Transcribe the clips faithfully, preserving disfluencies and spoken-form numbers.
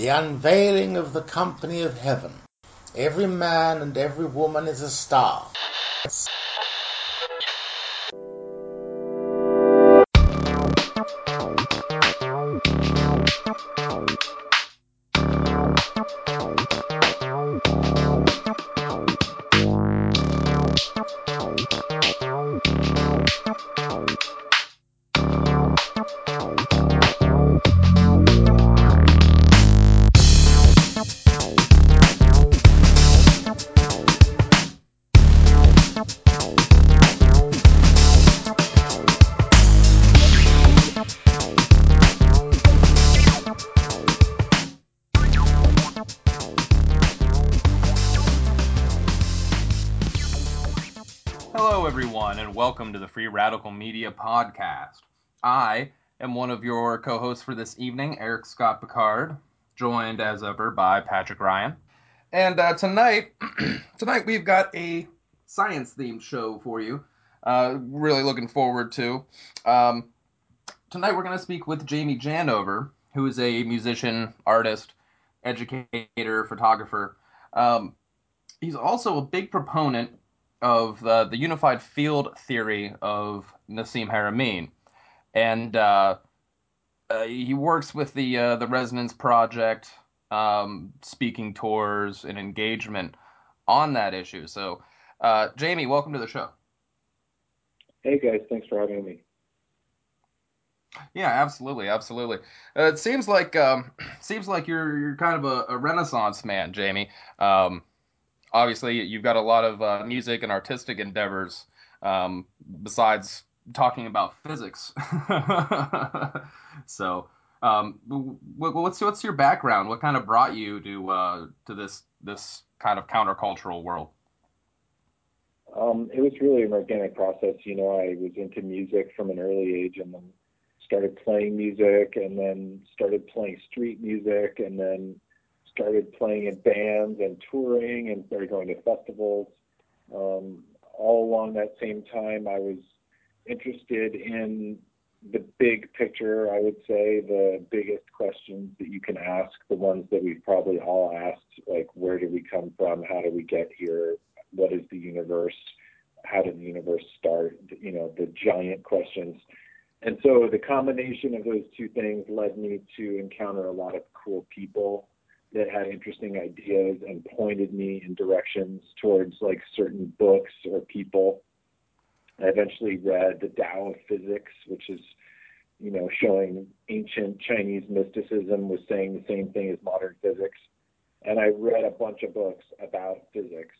The unveiling of the company of heaven. Every man and every woman is a star. Hello, everyone, and welcome to the Free Radical Media Podcast. I am one of your co-hosts for this evening, Eric Scott Picard, joined as ever by Patrick Ryan. And uh, tonight, tonight we've got a science-themed show for you. Uh, really looking forward to. Um, tonight we're going to speak with Jamie Janover, who is a musician, artist, educator, photographer. Um, he's also a big proponent of uh, the unified field theory of Nassim Haramein, and uh, uh, he works with the uh, the Resonance Project, um, speaking tours and engagement on that issue. So, uh, Jamie, welcome to the show. Hey guys, thanks for having me. Yeah, absolutely, absolutely. Uh, it seems like um, seems like you're you're kind of a, a Renaissance man, Jamie. Um, Obviously, you've got a lot of uh, music and artistic endeavors um, besides talking about physics. so, um, what's what's your background? What kind of brought you to uh, to this this kind of countercultural world? Um, it was really an organic process. You know, I was into music from an early age, and then started playing music, and then started playing street music, and then started playing in bands and touring and started going to festivals. Um, all along that same time, I was interested in the big picture, I would say, the biggest questions that you can ask, the ones that we've probably all asked, like where did we come from? How did we get here? What is the universe? How did the universe start? You know, the giant questions. And so the combination of those two things led me to encounter a lot of cool people that had interesting ideas and pointed me in directions towards like certain books or people. I eventually read The Tao of Physics, which is, you know, showing ancient Chinese mysticism was saying the same thing as modern physics. And I read a bunch of books about physics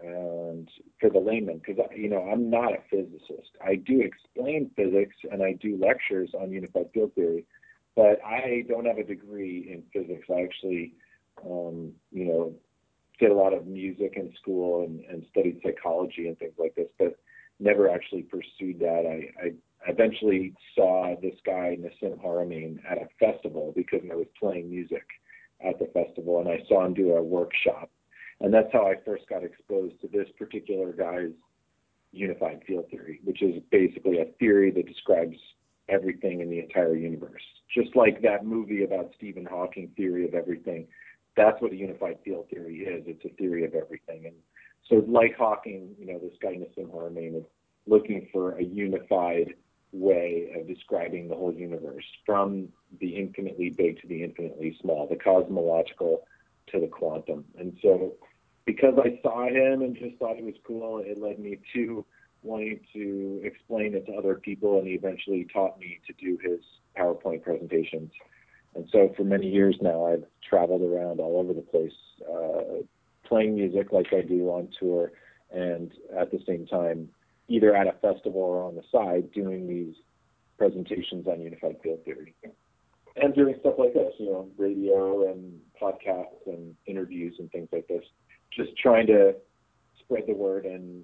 and for the layman, because, you know, I'm not a physicist. I do explain physics and I do lectures on unified field theory, but I don't have a degree in physics. I actually Um, you know, did a lot of music in school and, and studied psychology and things like this, but never actually pursued that. I, I eventually saw this guy, Nassim Haramein, at a festival because I was playing music at the festival, and I saw him do a workshop. And that's how I first got exposed to this particular guy's unified field theory, which is basically a theory that describes everything in the entire universe. Just like that movie about Stephen Hawking, Theory of Everything. That's what a unified field theory is. It's a theory of everything. And so like Hawking, you know, this guy Nassim Haramein is looking for a unified way of describing the whole universe, from the infinitely big to the infinitely small, the cosmological to the quantum. And so because I saw him and just thought it was cool, it led me to wanting to explain it to other people, and he eventually taught me to do his PowerPoint presentations. And so for many years now, I've traveled around all over the place, uh, playing music like I do on tour, and at the same time, either at a festival or on the side, doing these presentations on unified field theory. And doing stuff like this, you know, radio and podcasts and interviews and things like this. Just trying to spread the word and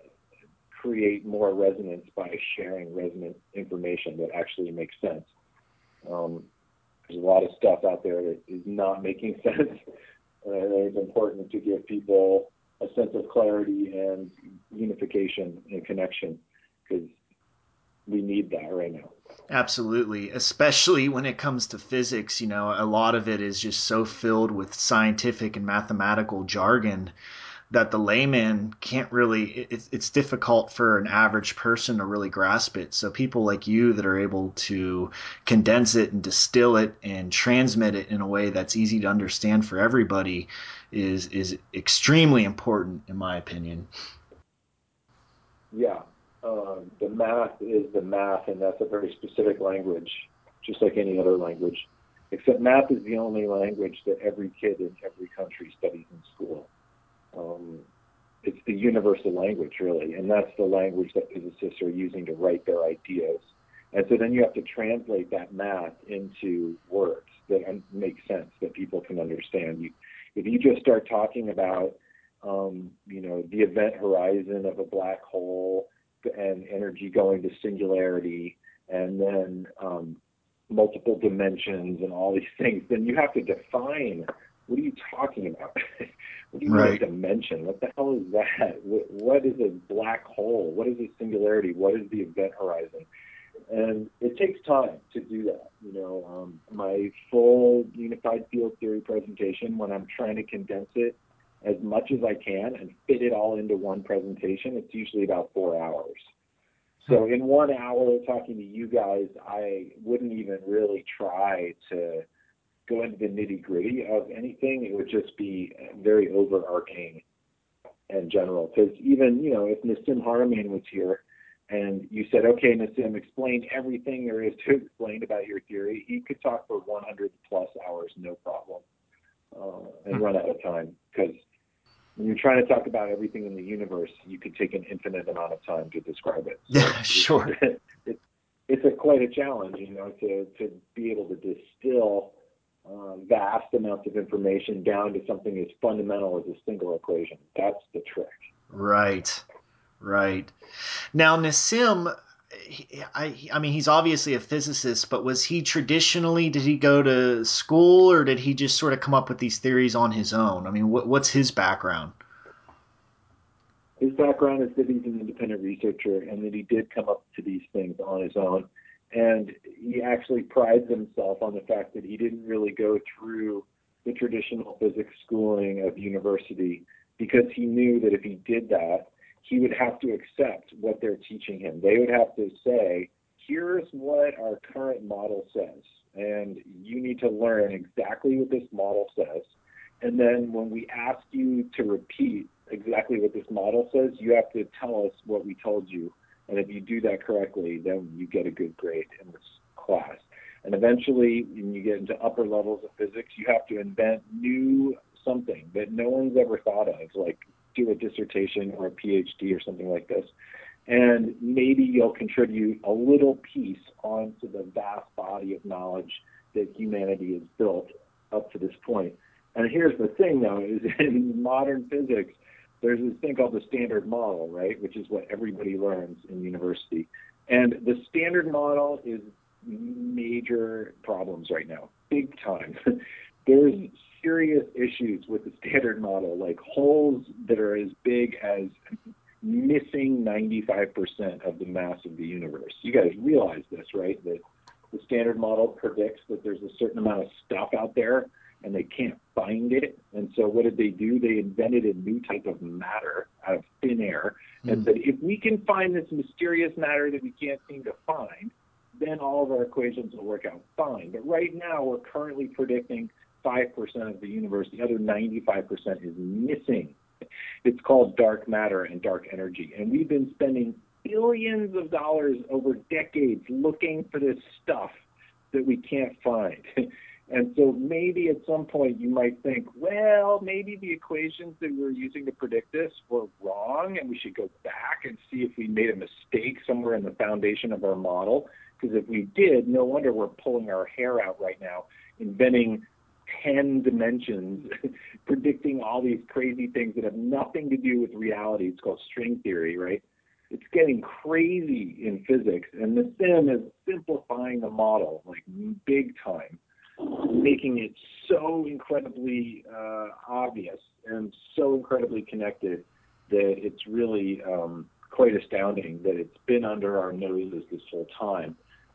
create more resonance by sharing resonant information that actually makes sense. Um, There's a lot of stuff out there that is not making sense. And it's important to give people a sense of clarity and unification and connection, because we need that right now. Absolutely, especially when it comes to physics. You know, a lot of it is just so filled with scientific and mathematical jargon that the layman can't really, it's, it's difficult for an average person to really grasp it. So people like you that are able to condense it and distill it and transmit it in a way that's easy to understand for everybody is is extremely important, in my opinion. Yeah. Um, the math is the math, and that's a very specific language, just like any other language. Except math is the only language that every kid in every country studies in school. Um, it's the universal language, really, and that's the language that physicists are using to write their ideas. And so then you have to translate that math into words that make sense, that people can understand. You, if you just start talking about, um, you know, the event horizon of a black hole and energy going to singularity, and then um, multiple dimensions and all these things, then you have to define, what are you talking about? What do you Right. mean a dimension? What the hell is that? What is a black hole? What is a singularity? What is the event horizon? And it takes time to do that. You know, um, my full unified field theory presentation, when I'm trying to condense it as much as I can and fit it all into one presentation, it's usually about four hours. So in one hour talking to you guys, I wouldn't even really try to go into the nitty gritty of anything. It would just be very overarching and general. Because even, you know, if Nassim Haramein was here and you said, okay, Nassim, explain everything there is to explain about your theory, he could talk for one hundred plus hours, no problem, uh, and run out of time. Because when you're trying to talk about everything in the universe, you could take an infinite amount of time to describe it. So Yeah, sure. It, it, it's a, quite a challenge, you know, to, to be able to distill Uh, vast amounts of information down to something as fundamental as a single equation. That's the trick. Right, right. Now, Nassim, he- I, I mean, he's obviously a physicist, but was he traditionally, did he go to school or did he just sort of come up with these theories on his own? I mean, what, what's his background? His background is that he's an independent researcher and that he did come up to these things on his own. And he actually prides himself on the fact that he didn't really go through the traditional physics schooling of university, because he knew that if he did that, he would have to accept what they're teaching him. They would have to say, here's what our current model says, and you need to learn exactly what this model says. And then when we ask you to repeat exactly what this model says, you have to tell us what we told you. And if you do that correctly, then you get a good grade in this class. And eventually, when you get into upper levels of physics, you have to invent new something that no one's ever thought of, like do a dissertation or a PhD or something like this. And maybe you'll contribute a little piece onto the vast body of knowledge that humanity has built up to this point. And here's the thing, though, is in modern physics, there's this thing called the standard model, right, which is what everybody learns in university. And the standard model is major problems right now, big time. There's serious issues with the standard model, like holes that are as big as missing ninety-five percent of the mass of the universe. You guys realize this, right? That the standard model predicts that there's a certain amount of stuff out there and they can't find it. And so what did they do? They invented a new type of matter out of thin air and mm. said, if we can find this mysterious matter that we can't seem to find, then all of our equations will work out fine. But right now, we're currently predicting five percent of the universe. The other ninety-five percent is missing. It's called dark matter and dark energy. And we've been spending billions of dollars over decades looking for this stuff that we can't find. And so maybe at some point you might think, well, maybe the equations that we're using to predict this were wrong, and we should go back and see if we made a mistake somewhere in the foundation of our model. Because if we did, no wonder we're pulling our hair out right now, inventing ten dimensions, predicting all these crazy things that have nothing to do with reality. It's called string theory, right? It's getting crazy in physics, and Nassim is simplifying the model, like big time, making it so incredibly uh, obvious and so incredibly connected that it's really um, quite astounding that it's been under our noses this whole time.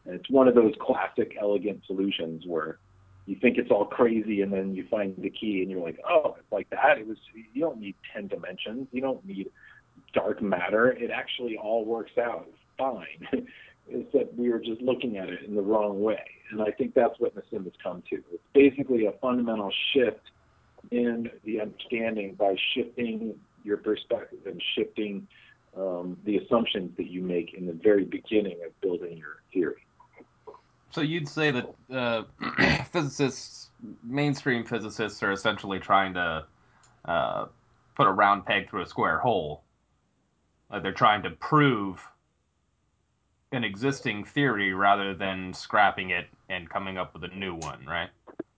And it's one of those classic elegant solutions where you think it's all crazy and then you find the key and you're like, oh, it's like that. It was, you don't need ten dimensions. You don't need dark matter. It actually all works out fine. It's that we were just looking at it in the wrong way. And I think that's what Nassim has come to. It's basically a fundamental shift in the understanding by shifting your perspective and shifting um, the assumptions that you make in the very beginning of building your theory. So you'd say that uh, physicists, mainstream physicists, are essentially trying to uh, put a round peg through a square hole. Like they're trying to prove an existing theory rather than scrapping it and coming up with a new one, right?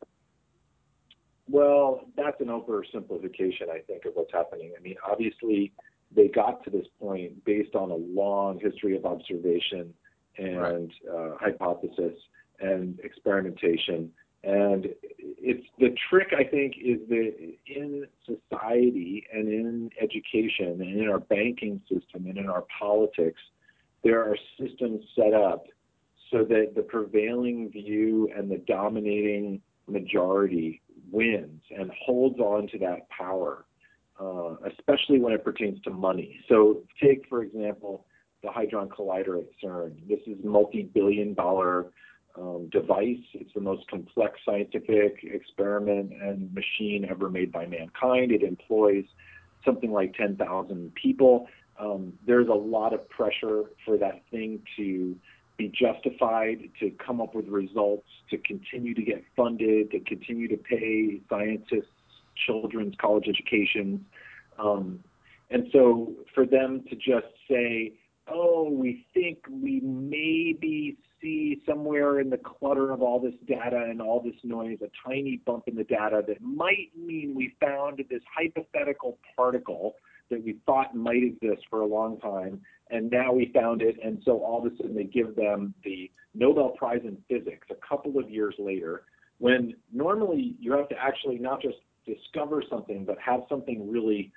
Well, that's an oversimplification, I think, of what's happening. I mean, obviously, they got to this point based on a long history of observation and right. uh, hypothesis and experimentation. And it's the trick, I think, is that in society and in education and in our banking system and in our politics, there are systems set up so that the prevailing view and the dominating majority wins and holds on to that power, uh, especially when it pertains to money. So take, for example, the Hadron Collider at CERN. This is a multi-billion dollar um, device. It's the most complex scientific experiment and machine ever made by mankind. It employs something like ten thousand people. Um, there's a lot of pressure for that thing to be justified, to come up with results, to continue to get funded, to continue to pay scientists children's college educations. Um, and so for them to just say, oh, we think we maybe see somewhere in the clutter of all this data and all this noise, a tiny bump in the data that might mean we found this hypothetical particle that we thought might exist for a long time, and now we found it, and so all of a sudden they give them the Nobel Prize in Physics a couple of years later, when normally you have to actually not just discover something, but have something really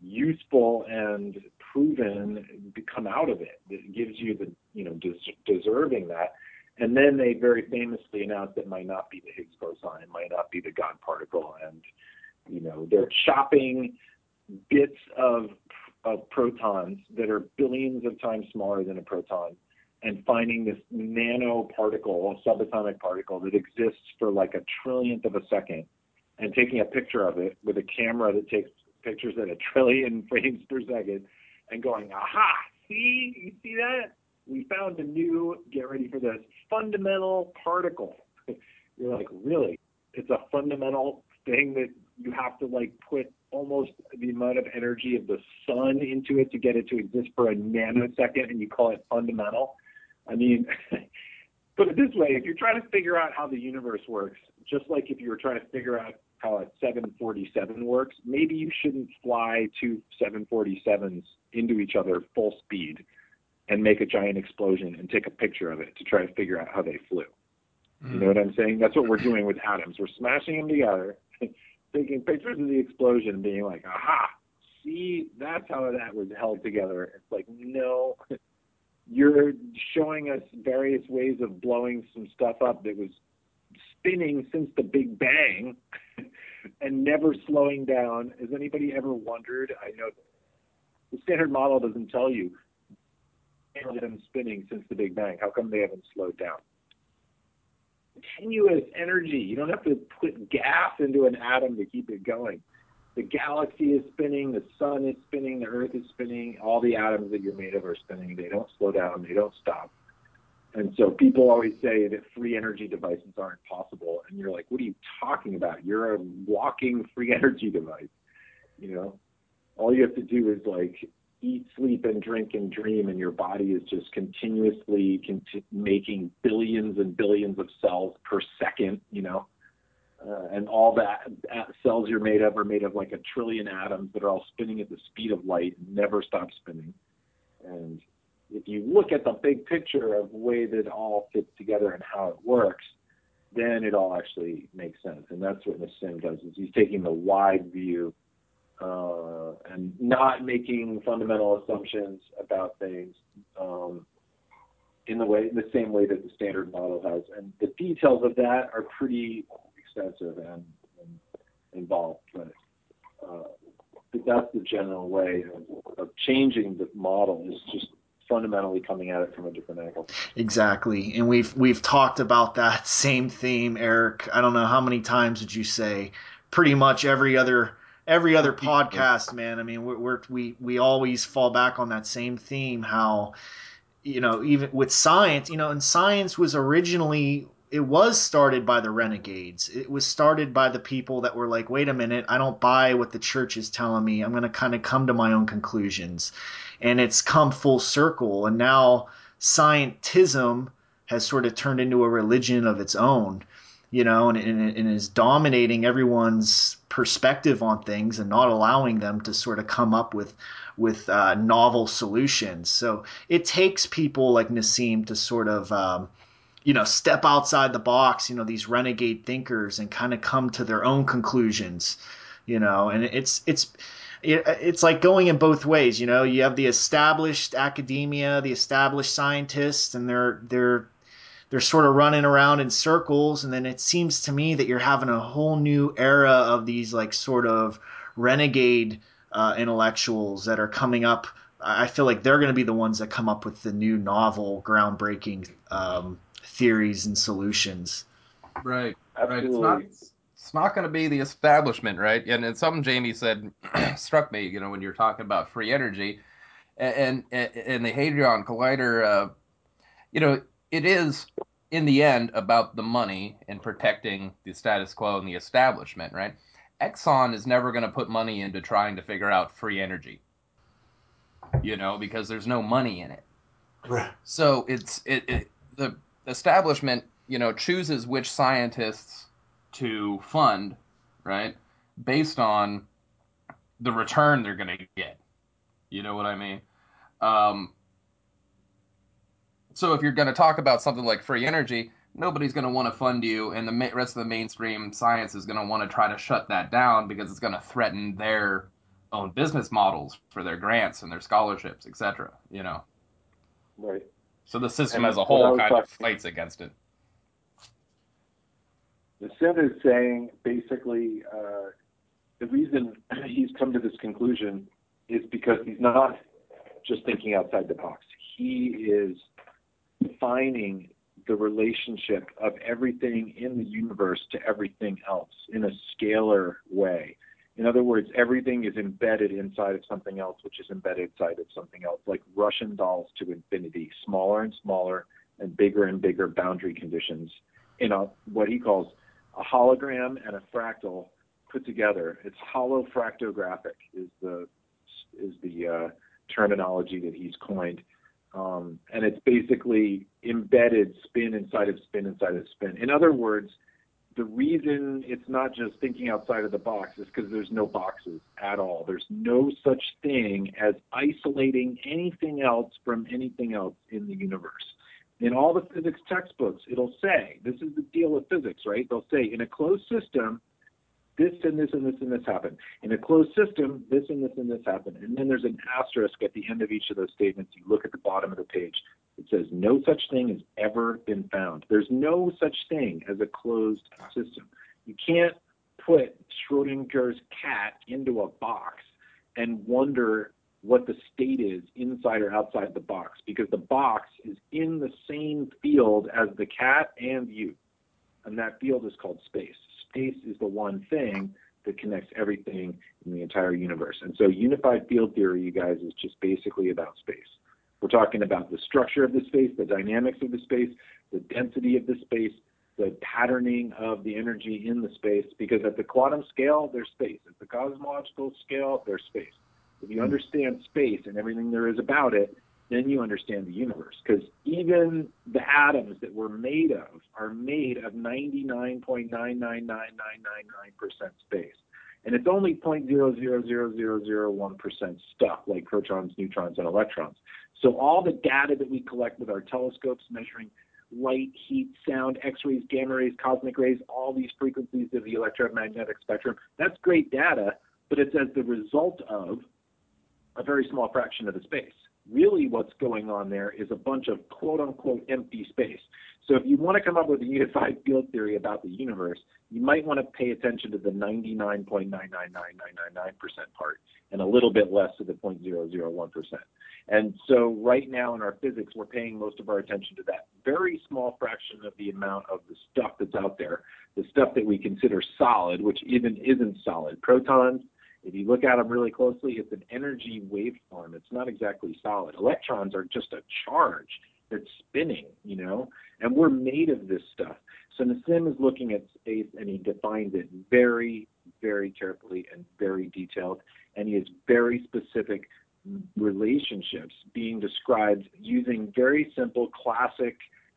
useful and proven come out of it that gives you the, you know, des- deserving that. And then they very famously announced it might not be the Higgs boson, it might not be the God particle, and, you know, they're chopping bits of, of protons that are billions of times smaller than a proton and finding this nanoparticle, a subatomic particle that exists for like a trillionth of a second, and taking a picture of it with a camera that takes pictures at a trillion frames per second and going, aha, see, you see that? We found a new, get ready for this, fundamental particle. You're like, really? It's a fundamental thing that you have to like put almost the amount of energy of the sun into it to get it to exist for a nanosecond, and you call it fundamental? I mean, put it this way, if you're trying to figure out how the universe works, just like if you were trying to figure out how a seven forty-seven works, maybe you shouldn't fly two seven forty-sevens into each other full speed and make a giant explosion and take a picture of it to try to figure out how they flew. Mm. You know what I'm saying? That's what we're doing with atoms. We're smashing them together, taking pictures of the explosion and being like, aha, see, that's how that was held together. It's like, no, you're showing us various ways of blowing some stuff up that was spinning since the Big Bang and never slowing down. Has anybody ever wondered? I know the Standard Model doesn't tell you them spinning since the Big Bang. How come they haven't slowed down? Continuous energy. You don't have to put gas into an atom to keep it going. The galaxy is spinning, the sun is spinning, the earth is spinning, all the atoms that you're made of are spinning. They don't slow down, they don't stop. And so people always say that free energy devices aren't possible. And you're like, what are you talking about? You're a walking free energy device. You know, all you have to do is like eat, sleep, and drink and dream, and your body is just continuously conti- making billions and billions of cells per second, you know. Uh, and all that uh, cells you're made of are made of like a trillion atoms that are all spinning at the speed of light and never stop spinning. And if you look at the big picture of the way that it all fits together and how it works, then it all actually makes sense. And that's what Nassim does, is he's taking the wide view uh, and not making fundamental assumptions about things, um, in the way, in the same way that the standard model has. And the details of that are pretty extensive and, and involved, but, uh, but that's the general way of, of changing the model, is just fundamentally coming at it from a different angle. Exactly. And we've we've talked about that same theme, Eric. I don't know how many times did you say, pretty much every other every other podcast, man. I mean, we're, we're we we always fall back on that same theme, how, you know, even with science, you know, and science was originally, it was started by the renegades. It was started by the people that were like, wait a minute, I don't buy what the church is telling me. I'm going to kind of come to my own conclusions. And it's come full circle. And now scientism has sort of turned into a religion of its own, you know, and, and, and is dominating everyone's perspective on things and not allowing them to sort of come up with with uh, novel solutions. So it takes people like Nassim to sort of, um, you know, step outside the box, you know, these renegade thinkers, and kind of come to their own conclusions, you know, and it's, it's, it's like going in both ways. You know, you have the established academia, the established scientists, and they're, they're, they're sort of running around in circles. And then it seems to me that you're having a whole new era of these like sort of renegade uh, intellectuals that are coming up. I feel like they're going to be the ones that come up with the new novel, groundbreaking um, theories and solutions. Right. Absolutely. Right. It's not, it's not going to be the establishment, right? And, and something Jamie said struck me, you know, when you're talking about free energy and, and, and the Hadron Collider, uh, you know, it is in the end about the money and protecting the status quo and the establishment, right? Exxon is never going to put money into trying to figure out free energy, you know, because there's no money in it. Right. So it's it, it the establishment, you know, chooses which scientists to fund, right, based on the return they're going to get. You know what I mean? Um, so if you're going to talk about something like free energy, nobody's going to want to fund you, and the rest of the mainstream science is going to want to try to shut that down because it's going to threaten their own business models for their grants and their scholarships, et cetera. You know, Right. so the system And as a what I whole was kind of talking- fights against it. Nassim is saying basically uh, the reason he's come to this conclusion is because he's not just thinking outside the box. He is defining the relationship of everything in the universe to everything else in a scalar way. In other words, everything is embedded inside of something else, which is embedded inside of something else, like Russian dolls to infinity, smaller and smaller and bigger and bigger boundary conditions in a, what he calls a hologram and a fractal put together. It's holofractographic is the is the uh, terminology that he's coined. Um, and it's basically embedded spin inside of spin inside of spin. In other words, the reason it's not just thinking outside of the box is because there's no boxes at all. There's no such thing as isolating anything else from anything else in the universe. In all the physics textbooks, it'll say, this is the deal with physics, right? They'll say, in a closed system, this and this and this and this happen. In a closed system, this and this and this happen. And then there's an asterisk at the end of each of those statements. You look at the bottom of the page. It says, no such thing has ever been found. There's no such thing as a closed system. You can't put Schrodinger's cat into a box and wonder what the state is inside or outside the box, because the box is in the same field as the cat and you. And that field is called space. Space is the one thing that connects everything in the entire universe. And so unified field theory, you guys, is just basically about space. We're talking about the structure of the space, the dynamics of the space, the density of the space, the patterning of the energy in the space, because at the quantum scale, there's space. At the cosmological scale, there's space. If you understand space and everything there is about it, then you understand the universe. Because even the atoms that we're made of are made of ninety-nine point nine nine nine nine nine nine percent space. And it's only zero point zero zero zero zero zero one percent stuff, like protons, neutrons, and electrons. So all the data that we collect with our telescopes measuring light, heat, sound, X-rays, gamma rays, cosmic rays, all these frequencies of the electromagnetic spectrum, that's great data, but it's as the result of a very small fraction of the space. Really what's going on there is a bunch of quote-unquote empty space. So if you want to come up with a unified field theory about the universe, you might want to pay attention to the ninety-nine point nine nine nine nine nine nine percent part and a little bit less to the zero point zero zero one percent. And so right now in our physics, we're paying most of our attention to that very small fraction of the amount of the stuff that's out there, the stuff that we consider solid, which even isn't solid. Protons, if you look at them really closely, it's an energy waveform. It's not exactly solid. Electrons are just a charge that's spinning, you know, and we're made of this stuff. So Nassim is looking at space, and he defines it very, very carefully and very detailed, and he has very specific relationships being described using very simple classic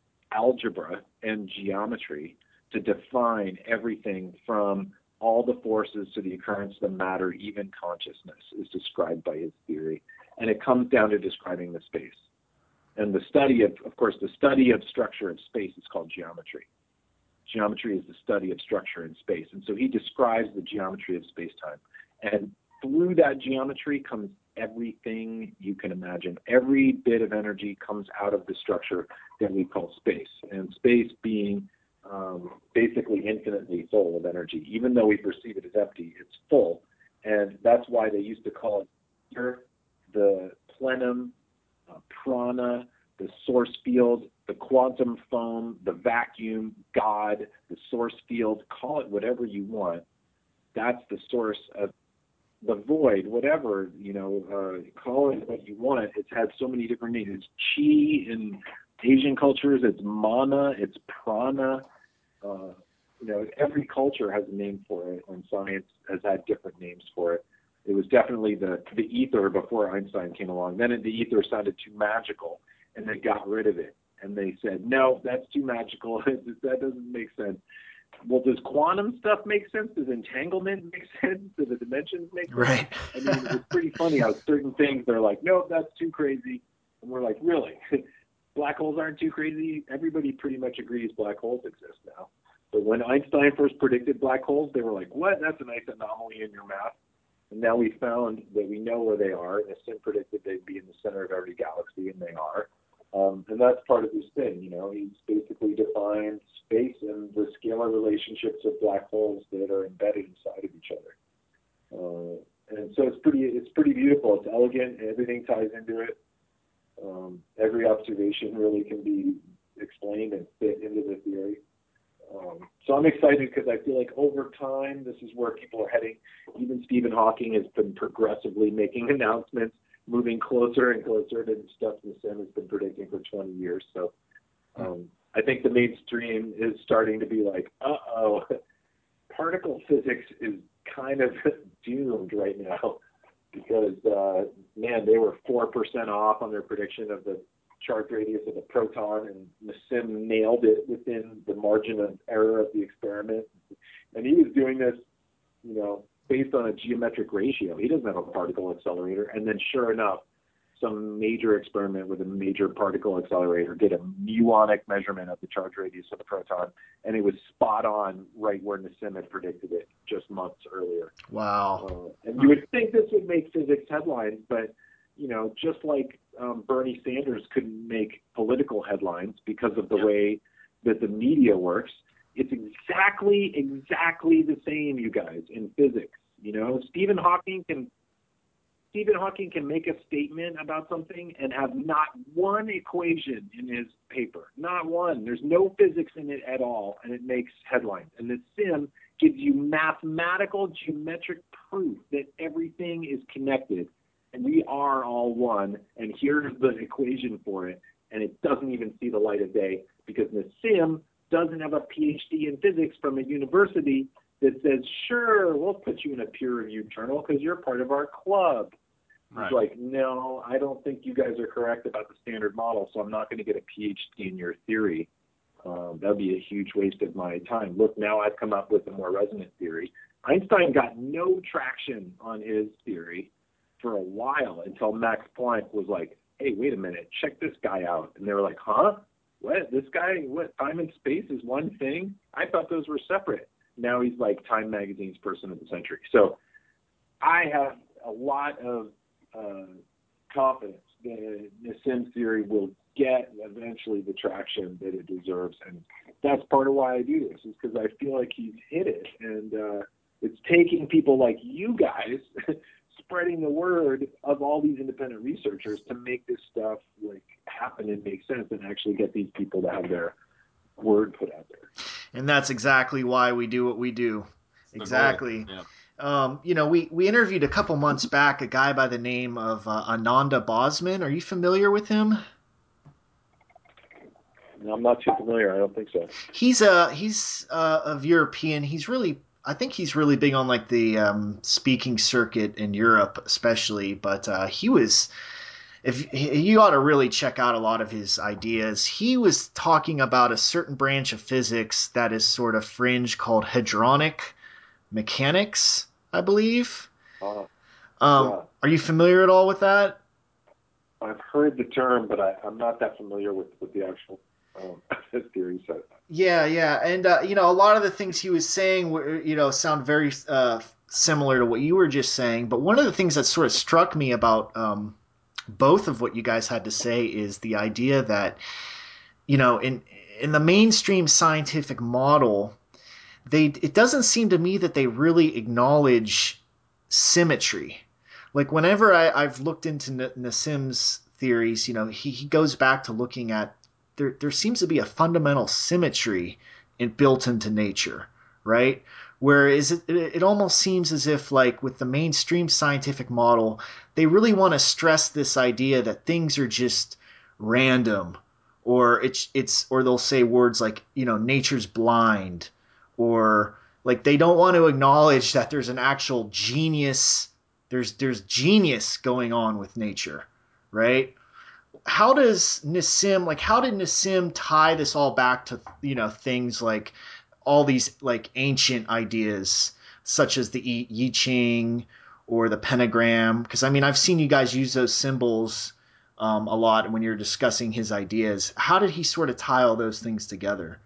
algebra and geometry to define everything from all the forces to the occurrence of matter, even consciousness is described by his theory. And it comes down to describing the space. And the study of, of course, the study of structure of space is called geometry. Geometry is the study of structure in space. And so he describes the geometry of space-time. And through that geometry comes everything you can imagine. Every bit of energy comes out of the structure that we call space. And space being um, basically infinitely full of energy. Even though we perceive it as empty, it's full. And that's why they used to call it ether, the plenum, uh, prana, the source field, the quantum foam, the vacuum, God, the source field, call it whatever you want. That's the source of the void, whatever, you know, uh, call it what you want. It's had so many different names. It's chi in Asian cultures. It's mana. It's prana. Uh, you know, every culture has a name for it, and science has had different names for it. It was definitely the the ether before Einstein came along. Then the ether sounded too magical, and they got rid of it. And they said, no, that's too magical. That doesn't make sense. Well, does quantum stuff make sense? Does entanglement make sense? Do the dimensions make sense? Right. I mean, it's pretty funny how certain things they're like, no, that's too crazy. And we're like, really? Black holes aren't too crazy? Everybody pretty much agrees black holes exist now. But when Einstein first predicted black holes, they were like, what? That's a nice anomaly in your math. And now we found that we know where they are. Nassim predicted they'd be in the center of every galaxy, and they are. Um, and that's part of his thing, you know. He's basically defined space and the scalar relationships of black holes that are embedded inside of each other. Uh, and so it's pretty, it's pretty beautiful. It's elegant. Everything ties into it. Um, every observation really can be explained and fit into the theory. Um, so I'm excited because I feel like over time, this is where people are heading. Even Stephen Hawking has been progressively making announcements, moving closer and closer to the stuff Nassim has been predicting for twenty years. So um, I think the mainstream is starting to be like, uh-oh, particle physics is kind of doomed right now because, uh, man, they were four percent off on their prediction of the charge radius of the proton, and Nassim nailed it within the margin of error of the experiment. And he was doing this, you know, based on a geometric ratio. He doesn't have a particle accelerator. And then sure enough, some major experiment with a major particle accelerator did a muonic measurement of the charge radius of the proton, and it was spot on right where Nassim had predicted it just months earlier. Wow. Uh, and you would think this would make physics headlines, but, you know, just like um, Bernie Sanders couldn't make political headlines because of the Yep. way that the media works, it's exactly, exactly the same, you guys, in physics. You know, Stephen Hawking can Stephen Hawking can make a statement about something and have not one equation in his paper, not one. There's no physics in it at all, and it makes headlines. And the sim gives you mathematical, geometric proof that everything is connected, and we are all one, and here's the equation for it, and it doesn't even see the light of day because the sim doesn't have a P H D in physics from a university that says, sure, we'll put you in a peer-reviewed journal because you're part of our club. Right. It's like, no, I don't think you guys are correct about the standard model, so I'm not going to get a P H D in your theory. Um, that would be a huge waste of my time. Look, now I've come up with a more resonant theory. Einstein got no traction on his theory for a while until Max Planck was like, hey, wait a minute, check this guy out. And they were like, huh? What? This guy, what, time and space is one thing? I thought those were separate. Now he's like Time Magazine's person of the century. So I have a lot of uh, confidence the Nassim theory will get eventually the traction that it deserves. And that's part of why I do this, is because I feel like he's hit it. And uh, it's taking people like you guys spreading the word of all these independent researchers to make this stuff like happen and make sense and actually get these people to have their word put out there. And that's exactly why we do what we do. Exactly. Yeah. Um, you know, we, we interviewed a couple months back a guy by the name of uh, Ananda Bosman. Are you familiar with him? No, I'm not too familiar. I don't think so. He's a he's uh, of European. He's really, I think he's really big on like the um, speaking circuit in Europe, especially. But uh, he was, if you ought to really check out a lot of his ideas. He was talking about a certain branch of physics that is sort of fringe called hadronic mechanics, I believe. Uh, um, yeah. Are you familiar at all with that? I've heard the term, but I, I'm not that familiar with, with the actual um, theory set. Yeah, yeah, and uh, you know, a lot of the things he was saying were, you know, sound very uh, similar to what you were just saying. But one of the things that sort of struck me about um, both of what you guys had to say is the idea that, you know, in in the mainstream scientific model, they it doesn't seem to me that they really acknowledge symmetry. Like whenever I, I've looked into N- Nassim's theories, you know, he, he goes back to looking at there there seems to be a fundamental symmetry in, built into nature, right? Whereas it, it, it almost seems as if like with the mainstream scientific model, they really want to stress this idea that things are just random, or it's it's or they'll say words like, you know, nature's blind, or like they don't want to acknowledge that there's an actual genius there's there's genius going on with nature, right? How does Nassim like how did Nassim tie this all back to, you know, things like all these like ancient ideas such as the I, I Ching or the pentagram? Because I mean, I've seen you guys use those symbols um, a lot when you're discussing his ideas. How did he sort of tie all those things together?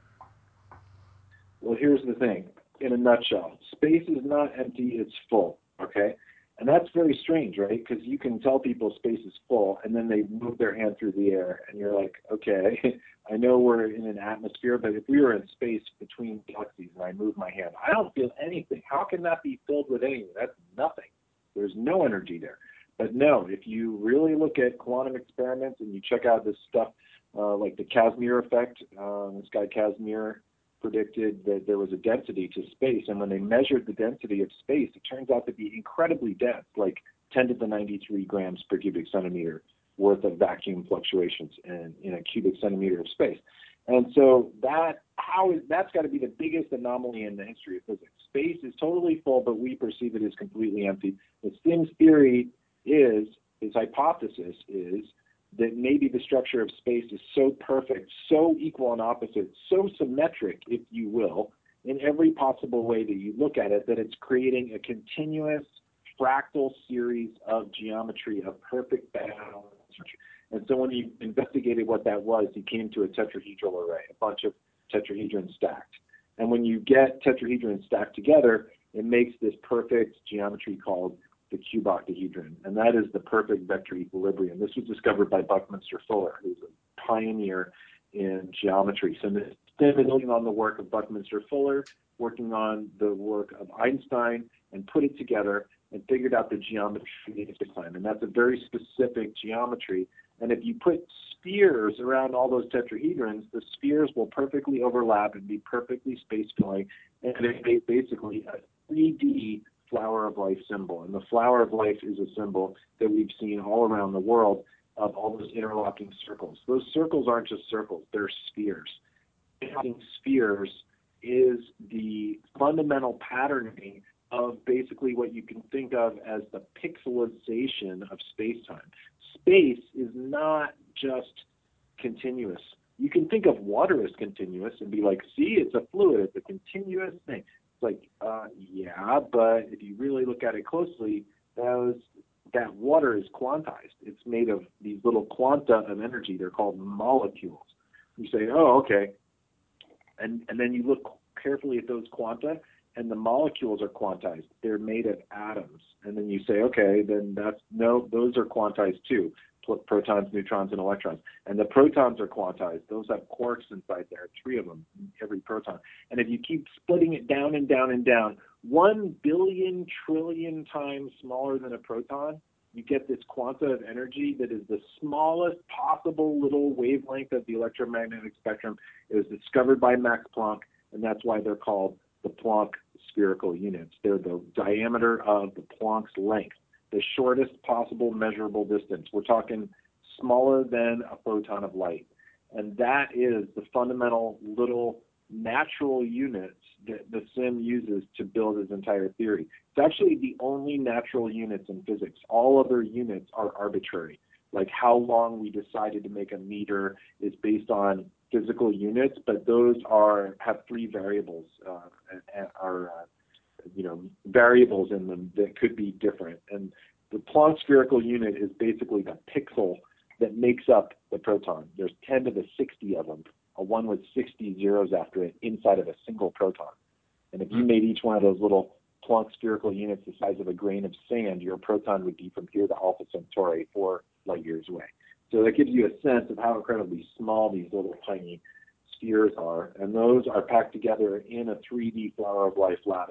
Well, here's the thing. In a nutshell, space is not empty, it's full, okay? And that's very strange, right? Because you can tell people space is full, and then they move their hand through the air, and you're like, okay, I know we're in an atmosphere, but if we were in space between galaxies and I move my hand, I don't feel anything. How can that be filled with anything? That's nothing. There's no energy there. But no, if you really look at quantum experiments and you check out this stuff uh, like the Casimir effect, uh, this guy Casimir predicted that there was a density to space, and when they measured the density of space, it turns out to be incredibly dense, like ten to the ninety-three grams per cubic centimeter worth of vacuum fluctuations in, in a cubic centimeter of space. And so that how is that's got to be the biggest anomaly in the history of physics. Space is totally full, but we perceive it as completely empty. Nassim's theory is, his hypothesis is, that maybe the structure of space is so perfect, so equal and opposite, so symmetric, if you will, in every possible way that you look at it, that it's creating a continuous fractal series of geometry of perfect balance. And so when he investigated what that was, he came to a tetrahedral array, a bunch of tetrahedrons stacked. And when you get tetrahedrons stacked together, it makes this perfect geometry called the cuboctahedron, and that is the perfect vector equilibrium. This was discovered by Buckminster Fuller, who's a pioneer in geometry. So this is building on the work of Buckminster Fuller, working on the work of Einstein, and put it together and figured out the geometry of time. And that's a very specific geometry. And if you put spheres around all those tetrahedrons, the spheres will perfectly overlap and be perfectly space-filling, and it's basically a three D flower of life symbol. And the flower of life is a symbol that we've seen all around the world of all those interlocking circles. Those circles aren't just circles, they're spheres. Interlocking spheres is the fundamental patterning of basically what you can think of as the pixelization of space-time. Space is not just continuous. You can think of water as continuous and be like, see, it's a fluid, it's a continuous thing. It's like, uh, yeah, but if you really look at it closely, those, that water is quantized. It's made of these little quanta of energy. They're called molecules. You say, oh, okay. And, and then you look carefully at those quanta, and the molecules are quantized. They're made of atoms. And then you say, okay, then that's, no, those are quantized too. Protons, neutrons, and electrons. And the protons are quantized. Those have quarks inside there, three of them, every proton. And if you keep splitting it down and down and down, one billion trillion times smaller than a proton, you get this quanta of energy that is the smallest possible little wavelength of the electromagnetic spectrum. It was discovered by Max Planck, and that's why they're called the Planck spherical units. They're the diameter of the Planck's length, the shortest possible measurable distance. We're talking smaller than a photon of light. And that is the fundamental little natural units that the sim uses to build his entire theory. It's actually the only natural units in physics. All other units are arbitrary. Like how long we decided to make a meter is based on physical units, but those are have three variables, uh, are uh, you know, variables in them that could be different. And the Planck spherical unit is basically the pixel that makes up the proton. There's ten to the sixty of them, a one with sixty zeros after it inside of a single proton. And if you made each one of those little Planck spherical units the size of a grain of sand, your proton would be from here to Alpha Centauri, four light years away. So that gives you a sense of how incredibly small these little tiny spheres are. And those are packed together in a three D flower of life lattice.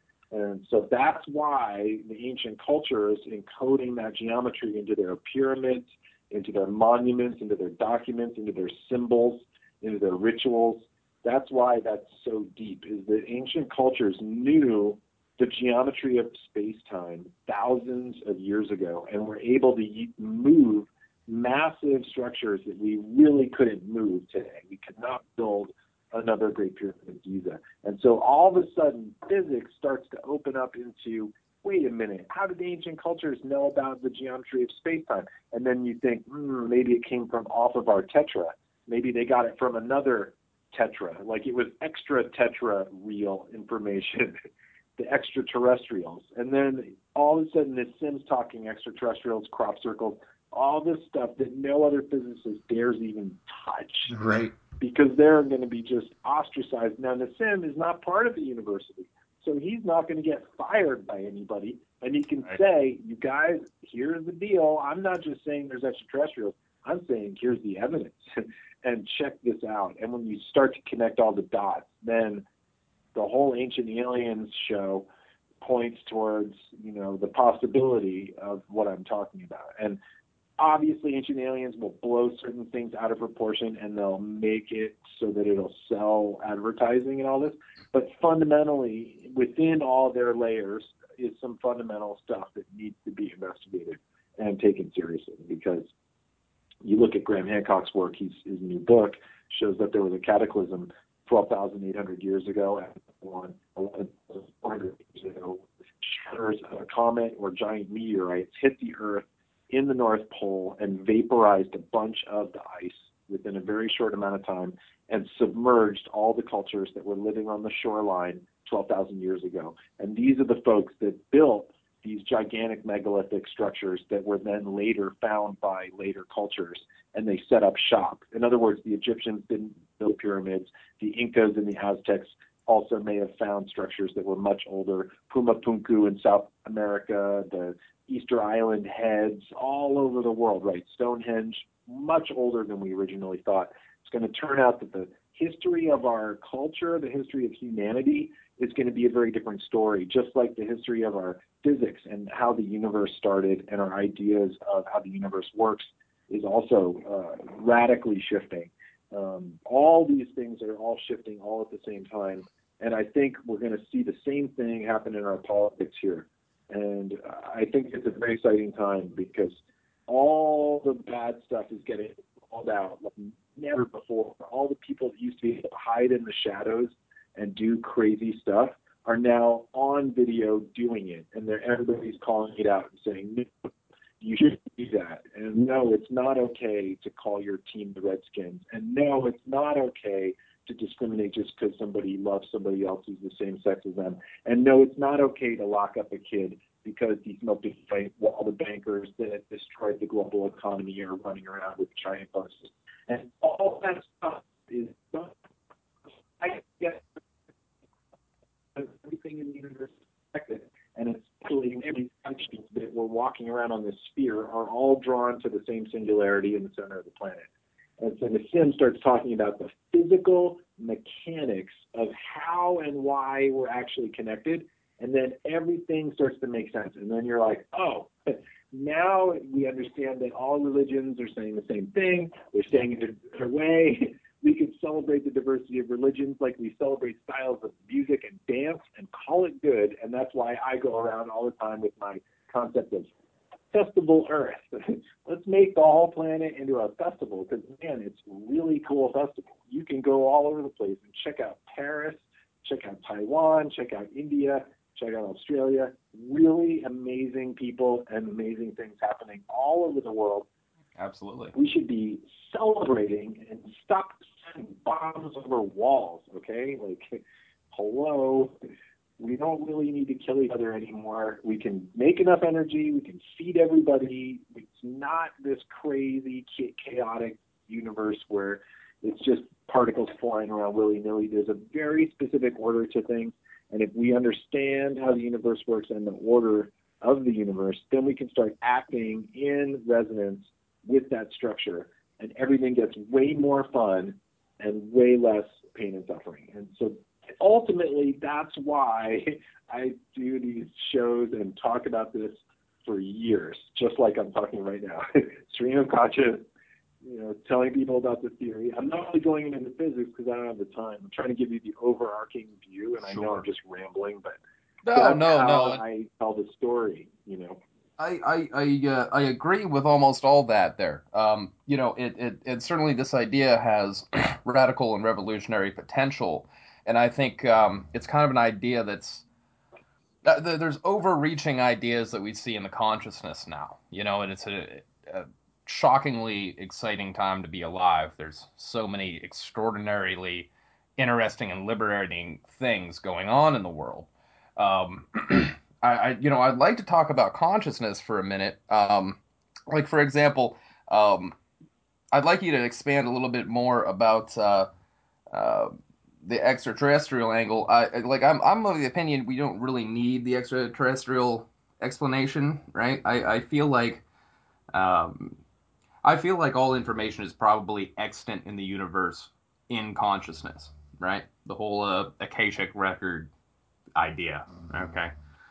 And so that's why the ancient cultures encoding that geometry into their pyramids, into their monuments, into their documents, into their symbols, into their rituals. That's why that's so deep, is that ancient cultures knew the geometry of space-time thousands of years ago and were able to move massive structures that we really couldn't move today. We could not build another Great Pyramid of Giza. And so all of a sudden, physics starts to open up into, wait a minute, how did the ancient cultures know about the geometry of space-time? And then you think, hmm, maybe it came from off of our tetra. Maybe they got it from another tetra, like it was extra tetra real information, the extraterrestrials. And then all of a sudden, this Sim's talking extraterrestrials, crop circles, all this stuff that no other physicist dares even touch. Right. Because they're going to be just ostracized. Now, Nassim is not part of the university, so he's not going to get fired by anybody. And he can right. say, you guys, here's the deal. I'm not just saying there's extraterrestrials. I'm saying here's the evidence, and check this out. And when you start to connect all the dots, then the whole Ancient Aliens show points towards, you know, the possibility of what I'm talking about. And obviously, Ancient Aliens will blow certain things out of proportion, and they'll make it so that it'll sell advertising and all this. But fundamentally, within all their layers is some fundamental stuff that needs to be investigated and taken seriously. Because you look at Graham Hancock's work, he's, his new book shows that there was a cataclysm twelve thousand eight hundred years ago, and one eleven thousand four hundred years ago, shatters a comet or giant meteorites hit the Earth in the North Pole and vaporized a bunch of the ice within a very short amount of time and submerged all the cultures that were living on the shoreline twelve thousand years ago. And these are the folks that built these gigantic megalithic structures that were then later found by later cultures, and they set up shop. In other words, the Egyptians didn't build pyramids. The Incas and the Aztecs also may have found structures that were much older. Pumapunku in South America, the Easter Island heads, all over the world, right? Stonehenge, much older than we originally thought. It's going to turn out that the history of our culture, the history of humanity, is going to be a very different story, just like the history of our physics and how the universe started and our ideas of how the universe works is also uh, radically shifting. Um, all these things are all shifting all at the same time. And I think we're going to see the same thing happen in our politics here. And I think it's a very exciting time because all the bad stuff is getting called out like never before. All the people that used to be able to hide in the shadows and do crazy stuff are now on video doing it. And they're, everybody's calling it out and saying, no, you shouldn't do that. And no, it's not okay to call your team the Redskins. And no, it's not okay to discriminate just because somebody loves somebody else who's the same sex as them. And no, it's not okay to lock up a kid because he smoked a joint while the bankers that destroyed the global economy are running around with giant buses. And all that stuff is, I guess, everything walking around on this sphere are all drawn to the same singularity in the center of the planet. And so the sim starts talking about the physical mechanics of how and why we're actually connected. And then everything starts to make sense. And then you're like, oh, now we understand that all religions are saying the same thing. They're saying it in a different way. We could celebrate the diversity of religions like we celebrate styles of music and dance and call it good. And that's why I go around all the time with my concept of festival Earth. Let's make the whole planet into a festival because, man, it's a really cool festival. You can go all over the place and check out Paris, check out Taiwan, check out India, check out Australia. Really amazing people and amazing things happening all over the world. Absolutely. We should be celebrating and stop sending bombs over walls, okay? Like, hello. We don't really need to kill each other anymore. We can make enough energy. We can feed everybody. It's not this crazy, chaotic universe where it's just particles flying around willy-nilly. There's a very specific order to things. And if we understand how the universe works and the order of the universe, then we can start acting in resonance with that structure. And everything gets way more fun and way less pain and suffering. And so ultimately, that's why I do these shows and talk about this for years, just like I'm talking right now. Stream of conscious, you know, telling people about the theory. I'm not really going into the physics because I don't have the time. I'm trying to give you the overarching view, and Sure. I know I'm just rambling, but No, that's no, how no. I tell the story, you know. I I I, uh, I agree with almost all that there. Um, you know, it, it, it certainly this idea has radical and revolutionary potential, and I think um, it's kind of an idea that's uh, there's overreaching ideas that we see in the consciousness now. You know, and it's a, a shockingly exciting time to be alive. There's so many extraordinarily interesting and liberating things going on in the world. Um, I, I, you know, I'd like to talk about consciousness for a minute. Um, like, for example, um, I'd like you to expand a little bit more about uh, uh, the extraterrestrial angle. I, like, I'm, I'm of the opinion we don't really need the extraterrestrial explanation, right? I, I feel like, um, I feel like all information is probably extant in the universe in consciousness, right? The whole uh, Akashic record idea, okay?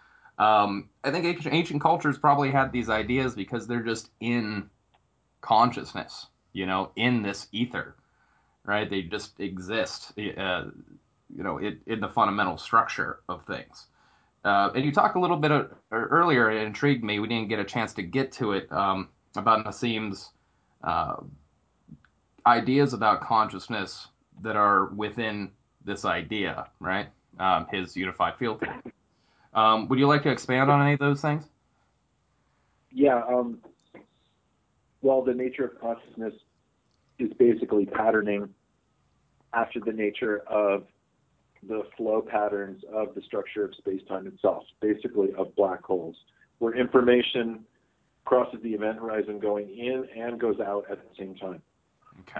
Um, I think ancient, ancient cultures probably had these ideas because they're just in consciousness, you know, in this ether, right? They just exist, uh, you know, it, in the fundamental structure of things. Uh, and you talked a little bit of, earlier, it intrigued me. We didn't get a chance to get to it um, about Nassim's uh, ideas about consciousness that are within this idea, right? Um, his unified field theory. Um, would you like to expand on any of those things? Yeah, um, well, the nature of consciousness is basically patterning after the nature of the flow patterns of the structure of space-time itself, basically of black holes, where information crosses the event horizon going in and goes out at the same time. Okay.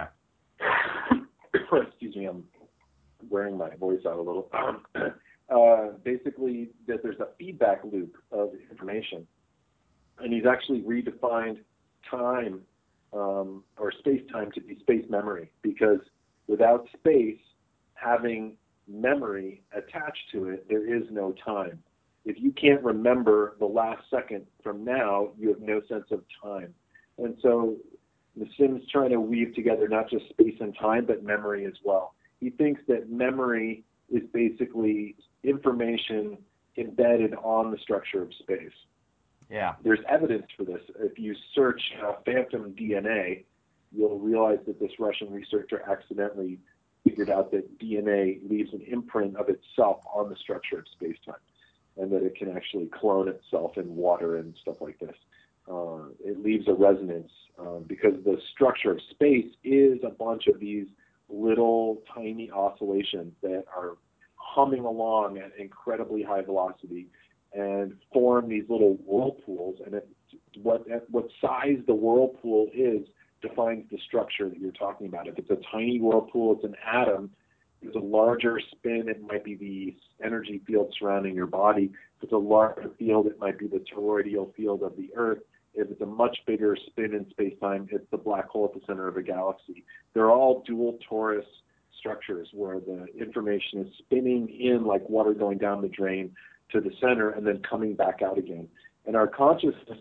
Excuse me, I'm wearing my voice out a little. uh, basically, that there's a feedback loop of information. And he's actually redefined time um, or space-time to be space memory, because without space having memory attached to it, there is no time. If you can't remember the last second from now, you have no sense of time. And so Nassim's trying to weave together not just space and time, but memory as well. He thinks that memory is basically information embedded on the structure of space. Yeah. There's evidence for this. If you search uh, phantom D N A, you'll realize that this Russian researcher accidentally figured out that D N A leaves an imprint of itself on the structure of space-time, and that it can actually clone itself in water and stuff like this. Uh, it leaves a resonance um, because the structure of space is a bunch of these little tiny oscillations that are humming along at incredibly high velocity and form these little whirlpools. And it, what what size the whirlpool is defines the structure that you're talking about. If it's a tiny whirlpool, it's an atom. If it's a larger spin, it might be the energy field surrounding your body. If it's a larger field, it might be the toroidal field of the Earth. If it's a much bigger spin in space-time, it's the black hole at the center of a galaxy. They're all dual torus structures where the information is spinning in like water going down the drain to the center and then coming back out again. And our consciousness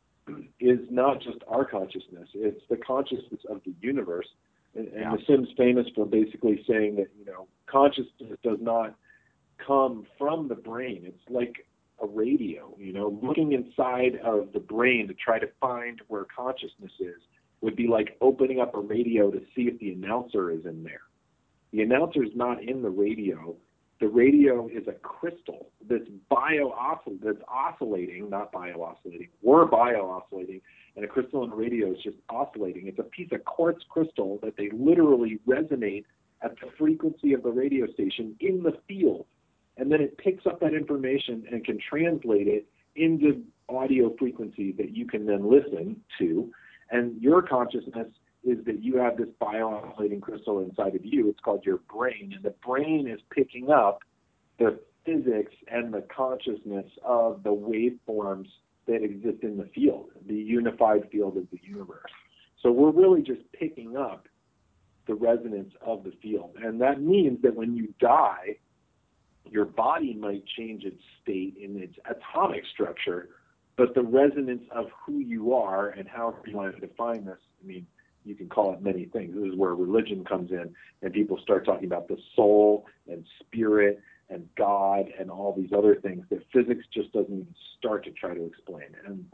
is not just our consciousness, it's the consciousness of the universe. And, and Yeah. Nassim's famous for basically saying that, you know, consciousness does not come from the brain. It's like a radio, you know, looking inside of the brain to try to find where consciousness is would be like opening up a radio to see if the announcer is in there. The announcer is not in the radio. The radio is a crystal that's bio that's oscillating, not bio-oscillating. We're bio-oscillating, and a crystal in a radio is just oscillating. It's a piece of quartz crystal that they literally resonate at the frequency of the radio station in the field. And then it picks up that information and can translate it into audio frequency that you can then listen to. And your consciousness is that you have this bio-oscillating crystal inside of you. It's called your brain. And the brain is picking up the physics and the consciousness of the waveforms that exist in the field, the unified field of the universe. So we're really just picking up the resonance of the field. And that means that when you die, your body might change its state in its atomic structure, but the resonance of who you are and how you want to define this, I mean, you can call it many things. This is where religion comes in, and people start talking about the soul and spirit and God and all these other things that physics just doesn't even start to try to explain. And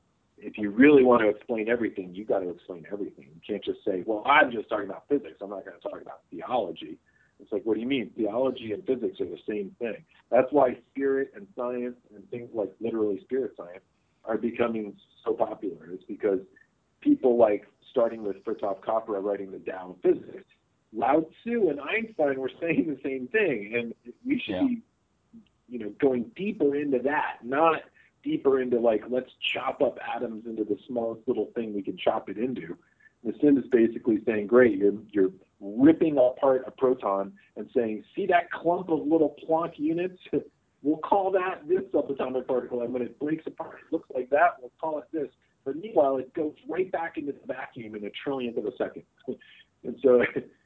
if you really want to explain everything, you've got to explain everything. You can't just say, well, I'm just talking about physics. I'm not going to talk about theology. It's like, what do you mean? Theology and physics are the same thing. That's why spirit and science and things like literally spirit science are becoming so popular. It's because people like, starting with Fritjof Capra writing the Tao of Physics, Lao Tzu and Einstein were saying the same thing. And we should Yeah. be, you know, going deeper into that, not deeper into like, let's chop up atoms into the smallest little thing we can chop it into. Nassim is basically saying, great, you're, you're ripping apart a proton and saying, see that clump of little Planck units? We'll call that this subatomic particle, and when it breaks apart, it looks like that, we'll call it this. But meanwhile, it goes right back into the vacuum in a trillionth of a second. And so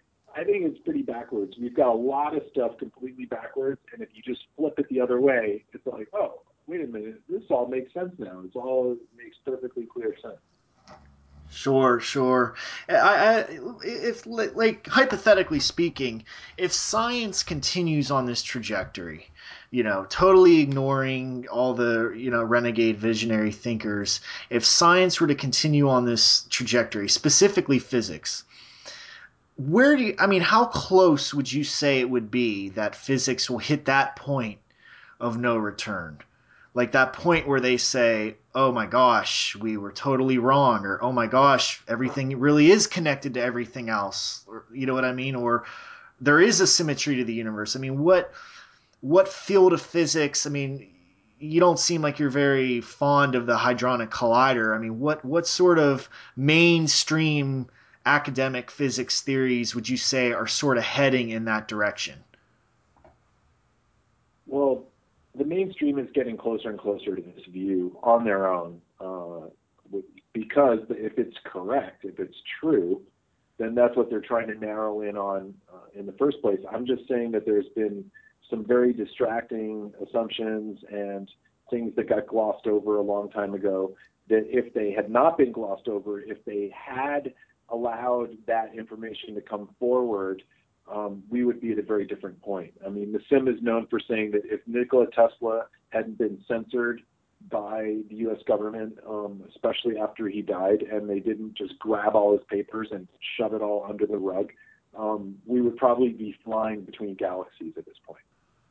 I think it's pretty backwards. We've got a lot of stuff completely backwards, and if you just flip it the other way, it's like, oh, wait a minute, this all makes sense now. It's all it makes perfectly clear sense. Sure, sure. I, I, if, like, hypothetically speaking, if science continues on this trajectory, you know, totally ignoring all the, you know, renegade visionary thinkers, if science were to continue on this trajectory, specifically physics, where do you, I mean, how close would you say it would be that physics will hit that point of no return? Like that point where they say, oh my gosh, we were totally wrong, or oh my gosh, everything really is connected to everything else. Or, you know what I mean? Or there is a symmetry to the universe. I mean, what what field of physics, I mean, you don't seem like you're very fond of the Hadronic Collider. I mean, what what sort of mainstream academic physics theories would you say are sort of heading in that direction? Well, the mainstream is getting closer and closer to this view on their own, uh, because if it's correct, if it's true, then that's what they're trying to narrow in on uh, in the first place. I'm just saying that there's been some very distracting assumptions and things that got glossed over a long time ago, that if they had not been glossed over, if they had allowed that information to come forward, Um, we would be at a very different point. I mean, Nassim is known for saying that if Nikola Tesla hadn't been censored by the U S government, um, especially after he died, and they didn't just grab all his papers and shove it all under the rug, um, we would probably be flying between galaxies at this point.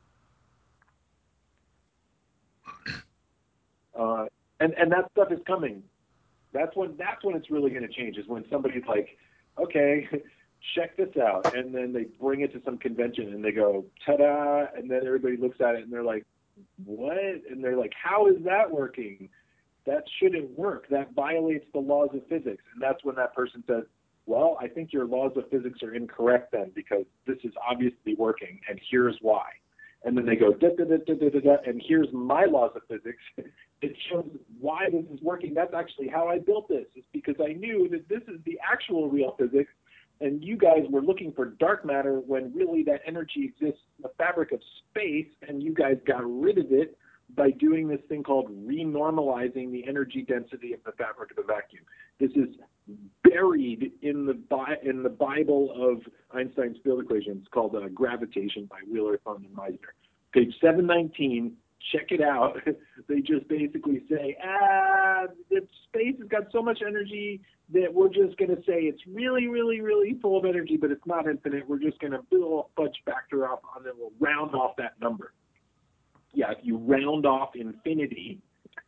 Uh, and, and that stuff is coming. That's when, that's when it's really going to change, is when somebody's like, okay, check this out, and then they bring it to some convention and they go, ta-da, and then everybody looks at it and they're like, what? And they're like, how is that working? That shouldn't work. That violates the laws of physics. And that's when that person says, well, I think your laws of physics are incorrect then, because this is obviously working, and here's why. And then they go, da, da, da, da, da, da, da, and here's my laws of physics. It shows why this is working. That's actually how I built this. It's because I knew that this is the actual real physics, and you guys were looking for dark matter when really that energy exists in the fabric of space, and you guys got rid of it by doing this thing called renormalizing the energy density of the fabric of the vacuum. This is buried in the Bi- in the Bible of Einstein's field equations called uh, Gravitation by Wheeler, Thorne, and Meissner. Page seven nineteen, check it out. They just basically say, ah, the space has got so much energy that we're just going to say it's really, really, really full of energy, but it's not infinite. We're just going to build a fudge factor off, and then we'll round off that number. Yeah, if you round off infinity,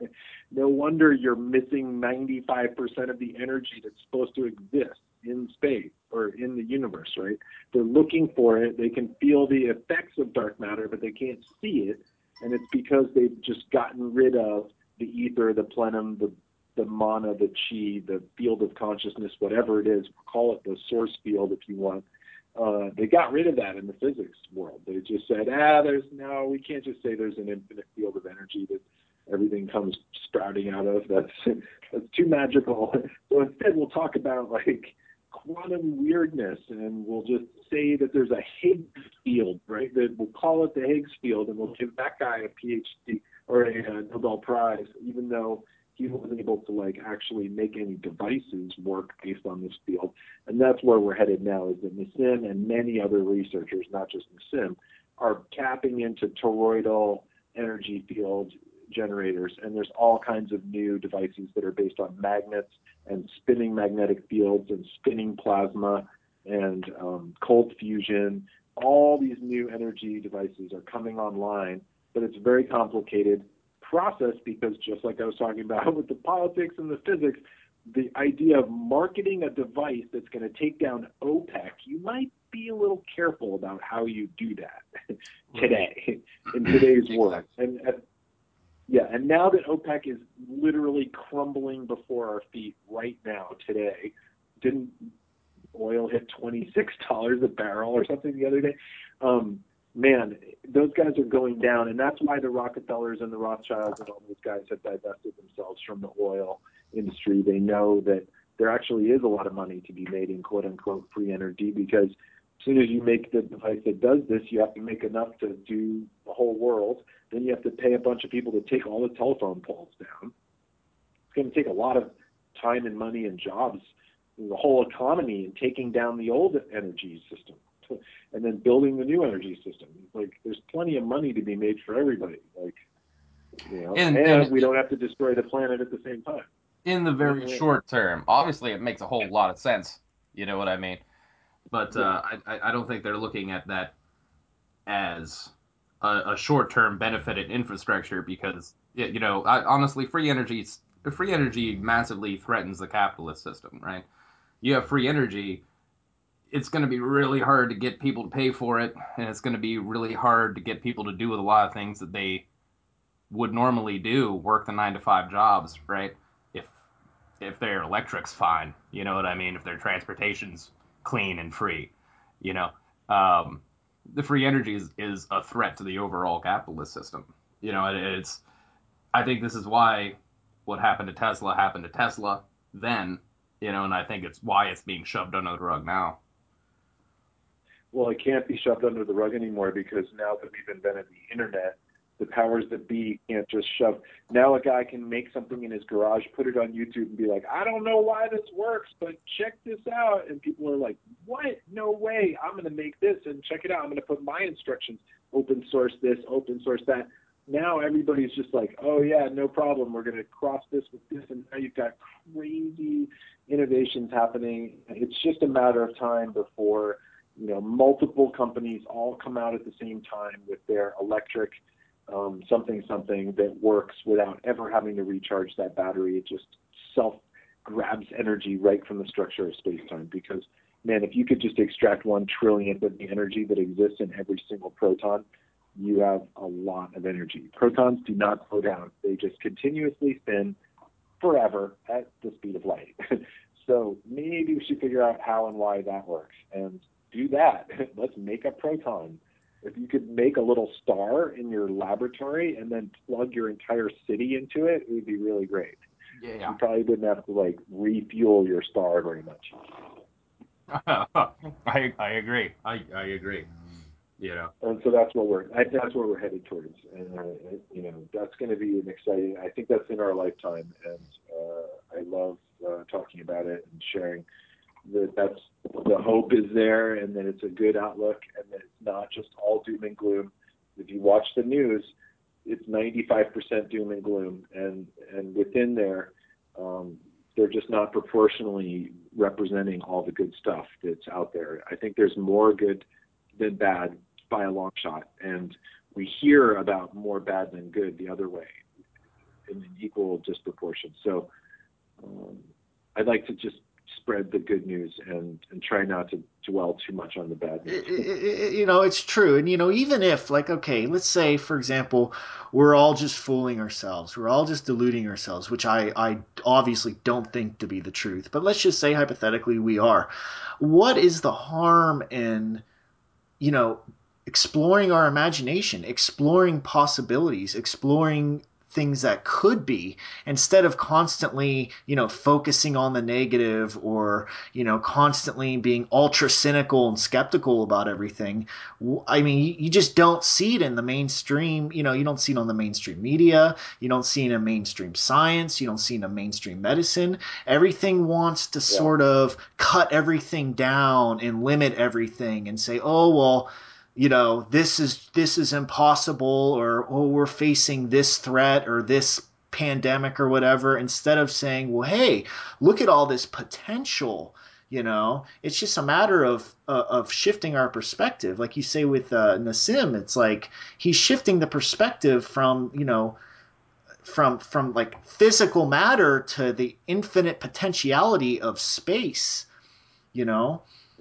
no wonder you're missing ninety-five percent of the energy that's supposed to exist in space or in the universe, right? They're looking for it. They can feel the effects of dark matter, but they can't see it. And it's because they've just gotten rid of the ether, the plenum, the, the mana, the chi, the field of consciousness, whatever it is. Call it the source field if you want. Uh, they got rid of that in the physics world. They just said, ah, there's no, we can't just say there's an infinite field of energy that everything comes sprouting out of. That's that's too magical. So instead, we'll talk about like quantum weirdness, and we'll just say that there's a Higgs field, right? That we'll call it the Higgs field, and we'll give that guy a PhD or a, a Nobel Prize, even though he wasn't able to like actually make any devices work based on this field. And that's where we're headed now, is that Nassim and many other researchers, not just Nassim, are tapping into toroidal energy field generators. And there's all kinds of new devices that are based on magnets and spinning magnetic fields and spinning plasma and um, cold fusion. All these new energy devices are coming online, but it's a very complicated process because, just like I was talking about with the politics and the physics, the idea of marketing a device that's going to take down OPEC, you might be a little careful about how you do that today, in today's world. And uh, yeah, and now that OPEC is literally crumbling before our feet right now, today, didn't oil hit twenty-six dollars a barrel or something the other day? Um, man, those guys are going down, and that's why the Rockefellers and the Rothschilds and all those guys have divested themselves from the oil industry. They know that there actually is a lot of money to be made in quote-unquote free energy, because as soon as you make the device that does this, you have to make enough to do the whole world. Then you have to pay a bunch of people to take all the telephone poles down. It's going to take a lot of time and money and jobs, the whole economy, and taking down the old energy system and then building the new energy system. Like, there's plenty of money to be made for everybody. Like, you know, and, and, and we don't have to destroy the planet at the same time. In the very short term, obviously, it makes a whole lot of sense. You know what I mean? But uh, I, I don't think they're looking at that as a, a short-term benefit in infrastructure, because, you know, I, honestly, free energy, free energy massively threatens the capitalist system, right? You have free energy, it's going to be really hard to get people to pay for it, and it's going to be really hard to get people to do a lot of things that they would normally do, work the nine to five jobs, right? If if their electric's fine, you know what I mean? If their transportation's clean and free, you know, um, the free energy is, is a threat to the overall capitalist system. You know, it, it's, I think this is why what happened to Tesla happened to Tesla then, you know, and I think it's why it's being shoved under the rug now. Well, it can't be shoved under the rug anymore, because now that we've invented the internet, the powers that be can't just shove. Now a guy can make something in his garage, put it on YouTube, and be like, I don't know why this works, but check this out. And people are like, what? No way. I'm going to make this and check it out. I'm going to put my instructions, open source this, open source that. Now everybody's just like, oh, yeah, no problem. We're going to cross this with this. And now you've got crazy innovations happening. It's just a matter of time before, you know, multiple companies all come out at the same time with their electric Um, something something that works without ever having to recharge that battery. It just self grabs energy right from the structure of space-time. Because, man, if you could just extract one trillionth of the energy that exists in every single proton, you have a lot of energy. Protons do not slow down. They just continuously spin forever at the speed of light. So maybe we should figure out how and why that works and do that. Let's make a proton. if you could make a little star in your laboratory and then plug your entire city into it, it would be really great. Yeah. You probably wouldn't have to like refuel your star very much. I I agree. I I agree. You know. And so that's what we're I, that's where we're headed towards, and uh, you know that's going to be an exciting. I think that's in our lifetime, and uh, I love uh, talking about it and sharing that that's the hope is there, and that it's a good outlook, and that it's not just all doom and gloom. If you watch the news, it's ninety-five percent doom and gloom, and and within there, um, they're just not proportionally representing all the good stuff that's out there. I think there's more good than bad by a long shot, and we hear about more bad than good the other way in an equal disproportion. So um, I'd like to just spread the good news and, and try not to dwell too much on the bad news. It- it- it- you know, it's true. And, you know, even if, like, okay, let's say, for example, we're all just fooling ourselves. We're all just deluding ourselves, which I, I obviously don't think to be the truth. But let's just say, hypothetically, we are. What is the harm in, you know, exploring our imagination, exploring possibilities, exploring things that could be, instead of constantly, you know, focusing on the negative, or, you know, constantly being ultra cynical and skeptical about everything. I mean, you just don't see it in the mainstream, you know, you don't see it on the mainstream media, you don't see it in mainstream science, you don't see it in mainstream medicine. Everything wants to Yeah. sort of cut everything down and limit everything and say, oh, well, you know, this is this is impossible, or oh, we're facing this threat or this pandemic or whatever, instead of saying, well, hey, look at all this potential. You know, it's just a matter of uh, of shifting our perspective. Like you say with uh, Nassim, it's like he's shifting the perspective from, you know, from from like physical matter to the infinite potentiality of space. You know.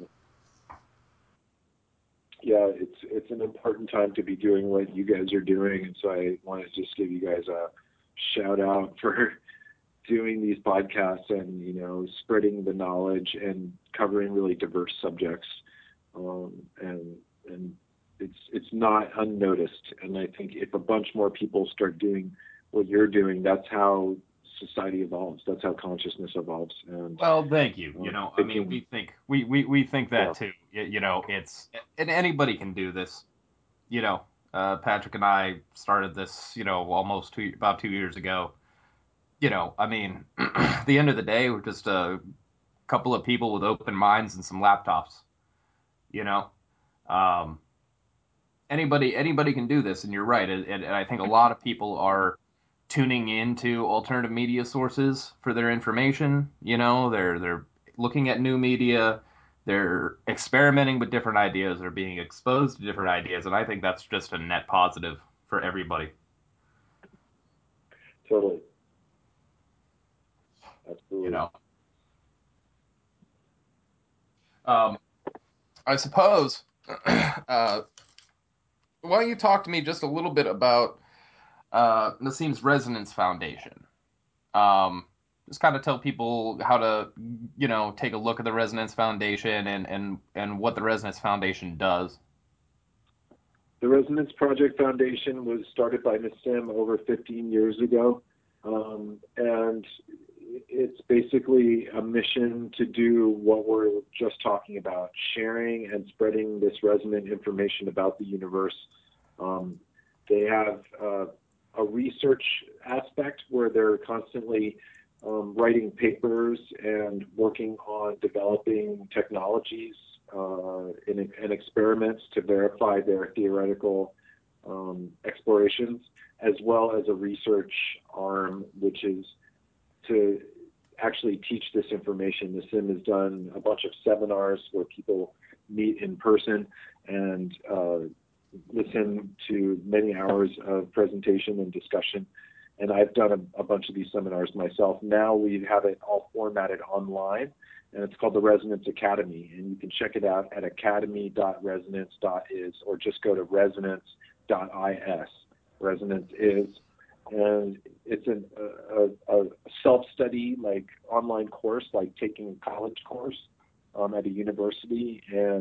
Yeah, it's it's an important time to be doing what you guys are doing, and so I want to just give you guys a shout out for doing these podcasts and, you know, spreading the knowledge and covering really diverse subjects, um, and and it's it's not unnoticed. And I think if a bunch more people start doing what you're doing, that's how society evolves. That's how consciousness evolves. And Well, thank you. You um, know, I mean, thinking, we think we we we think that yeah, too. You, you know, it's and anybody can do this. You know, uh, Patrick and I started this, you know, almost two about two years ago. You know, I mean, at the end of the day, we're just a couple of people with open minds and some laptops. You know, um, anybody anybody can do this, and you're right. And, and I think a lot of people are tuning into alternative media sources for their information. You know, they're they're looking at new media, they're experimenting with different ideas, they're being exposed to different ideas, and I think that's just a net positive for everybody. totally, You absolutely. know, um, I suppose. uh, why don't you talk to me just a little bit about uh, Nassim's Resonance Foundation? Um, just kind of tell people how to, you know, take a look at the Resonance Foundation and and and what the Resonance Foundation does. The Resonance Project Foundation was started by Nassim over fifteen years ago, um, and it's basically a mission to do what we're just talking about, sharing and spreading this resonant information about the universe. Um, they have uh, a research aspect where they're constantly um, writing papers and working on developing technologies uh, and, and experiments to verify their theoretical um, explorations, as well as a research arm, which is to actually teach this information. Nassim has done a bunch of seminars where people meet in person and uh, listen to many hours of presentation and discussion. And I've done a, a bunch of these seminars myself. Now we have it all formatted online, and it's called the Resonance Academy. And you can check it out at academy dot resonance dot is, or just go to resonance dot is. Resonance is. And it's an, a, a self-study, like online course, like taking a college course um, at a university. And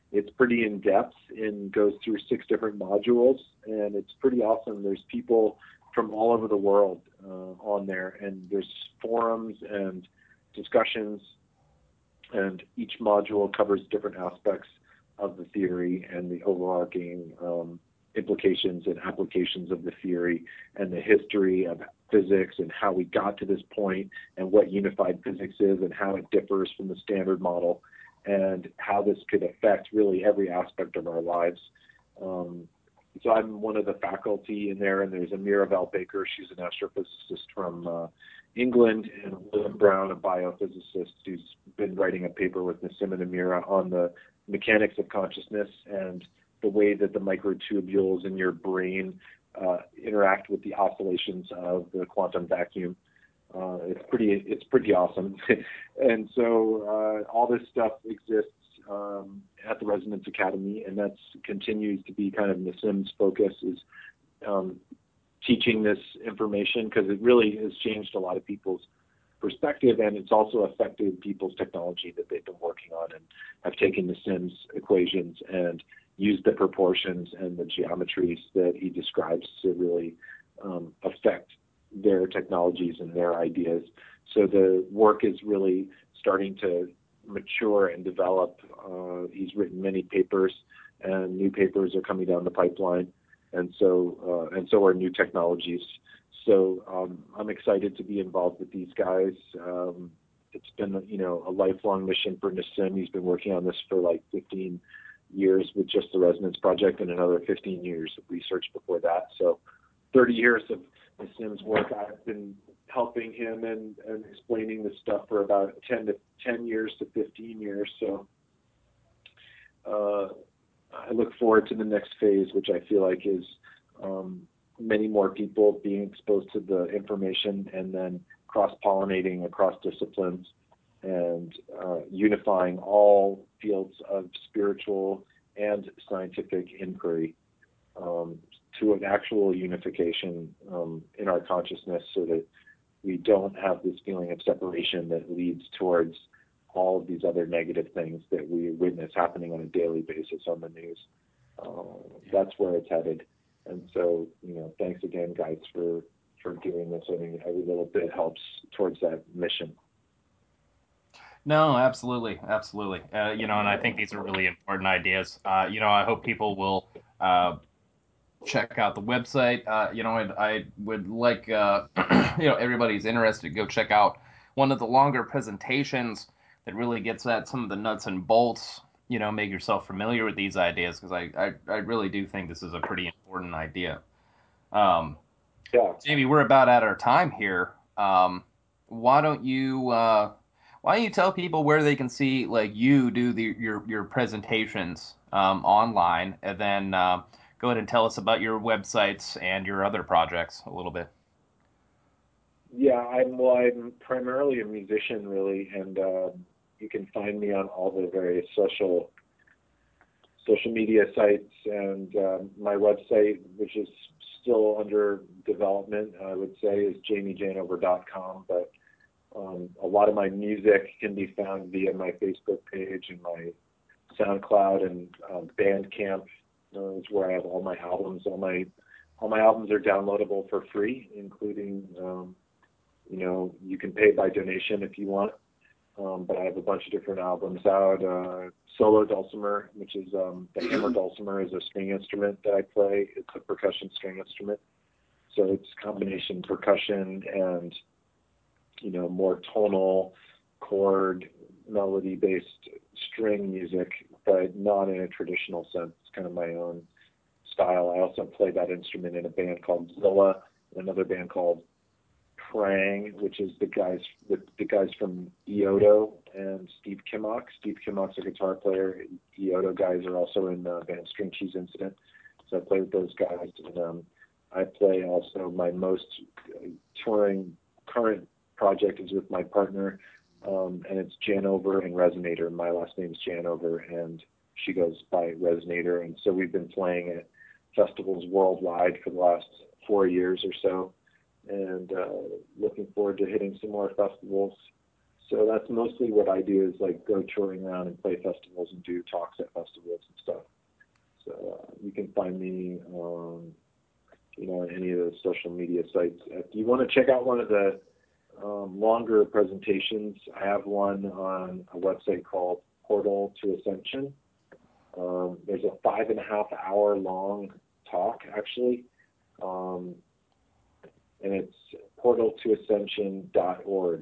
it's pretty in depth and goes through six different modules, and it's pretty awesome. There's people from all over the world uh, on there, and there's forums and discussions, and each module covers different aspects of the theory and the overarching um, implications and applications of the theory and the history of physics and how we got to this point and what unified physics is and how it differs from the standard model and how this could affect really every aspect of our lives. Um, so I'm one of the faculty in there, and there's Amira Val Baker. She's an astrophysicist from uh, England, and William Brown, a biophysicist who's been writing a paper with Nassim and Amira on the mechanics of consciousness and the way that the microtubules in your brain uh, interact with the oscillations of the quantum vacuum. Uh, it's pretty, it's pretty awesome. And so uh, all this stuff exists um, at the Resonance Academy, and that's continues to be kind of Nassim's focus is um, teaching this information, because it really has changed a lot of people's perspective, and it's also affected people's technology that they've been working on, and have taken Nassim's equations and used the proportions and the geometries that he describes to really um, affect their technologies and their ideas. So the work is really starting to mature and develop. Uh, he's written many papers, and new papers are coming down the pipeline, and so uh, and so are new technologies. So um, I'm excited to be involved with these guys. Um, it's been, you know, a lifelong mission for Nassim. He's been working on this for like fifteen years with just the Resonance Project, and another fifteen years of research before that. So thirty years of Nassim's work. I've been helping him and, and explaining this stuff for about ten to ten years to fifteen years. So uh, I look forward to the next phase, which I feel like is um, many more people being exposed to the information, and then cross-pollinating across disciplines, and uh, unifying all fields of spiritual and scientific inquiry um, to an actual unification um, in our consciousness, so that we don't have this feeling of separation that leads towards all of these other negative things that we witness happening on a daily basis on the news. Uh, that's where it's headed. And so, you know, thanks again, guys, for, for doing this. I mean, every little bit helps towards that mission. No, absolutely, absolutely. Uh, you know, and I think these are really important ideas. Uh, you know, I hope people will uh, check out the website. Uh, you know, I, I would like, uh, you know, everybody's interested to go check out one of the longer presentations that really gets at some of the nuts and bolts. You know, make yourself familiar with these ideas, because I, I, I really do think this is a pretty important idea. Um, Yeah. Jamie, we're about at our time here. Um, why don't you uh, why don't you tell people where they can see like you do the your your presentations um, online, and then uh, go ahead and tell us about your websites and your other projects a little bit. Yeah, I'm well. I'm primarily a musician, really, and uh, you can find me on all the various social social media sites, and um, my website, which is still under development, I would say, is jamie janover dot com. But um, a lot of my music can be found via my Facebook page and my SoundCloud and um, Bandcamp. Uh, is where I have all my albums. All my all my albums are downloadable for free, including um, you know, you can pay by donation if you want. Um, but I have a bunch of different albums out. Uh, solo dulcimer, which is um, the hammer dulcimer, is a string instrument that I play. It's a percussion string instrument, so it's combination percussion and, you know, more tonal, chord, melody-based string music, but not in a traditional sense. It's kind of my own style. I also play that instrument in a band called Zilla, another band called Prang, which is the guys with the guys from Iodo and Steve Kimmock. Steve Kimmock's a guitar player. Iodo guys are also in the band String Cheese Incident. So I play with those guys. And um, I play also my most touring current project is with my partner, um, and it's Janover and Resonator. My last name is Janover, and she goes by Resonator. And so we've been playing at festivals worldwide for the last four years or so. And uh, looking forward to hitting some more festivals So that's mostly what I do is like go touring around and play festivals and do talks at festivals and stuff. So uh, you can find me, um, you know, on any of the social media sites. If you want to check out one of the um, longer presentations, I have one on a website called Portal to Ascension. Um, there's a five and a half hour long talk, actually, um, and it's portal to ascension dot org.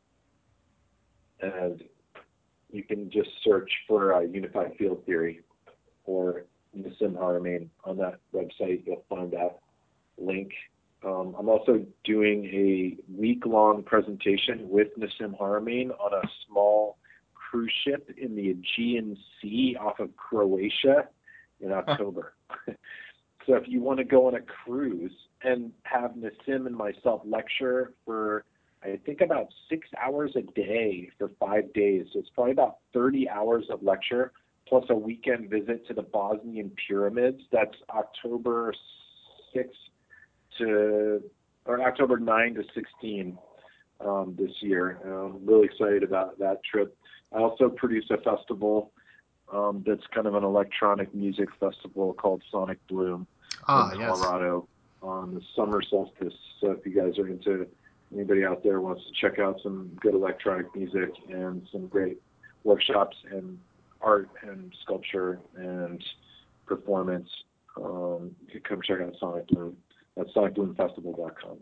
And you can just search for uh, Unified Field Theory or Nassim Haramein on that website. You'll find that link. Um, I'm also doing a week-long presentation with Nassim Haramein on a small cruise ship in the Aegean Sea off of Croatia in October. So if you want to go on a cruise and have Nassim and myself lecture for, I think, about six hours a day for five days. So it's probably about thirty hours of lecture plus a weekend visit to the Bosnian pyramids. That's October sixth to, or October ninth to sixteenth um, this year. I'm really excited about that trip. I also produce a festival um, that's kind of an electronic music festival called Sonic Bloom Ah, in yes. Colorado on the summer solstice. So if you guys are into, anybody out there wants to check out some good electronic music and some great workshops and art and sculpture and performance, um, you can come check out Sonic Bloom. That's sonic bloom festival dot com.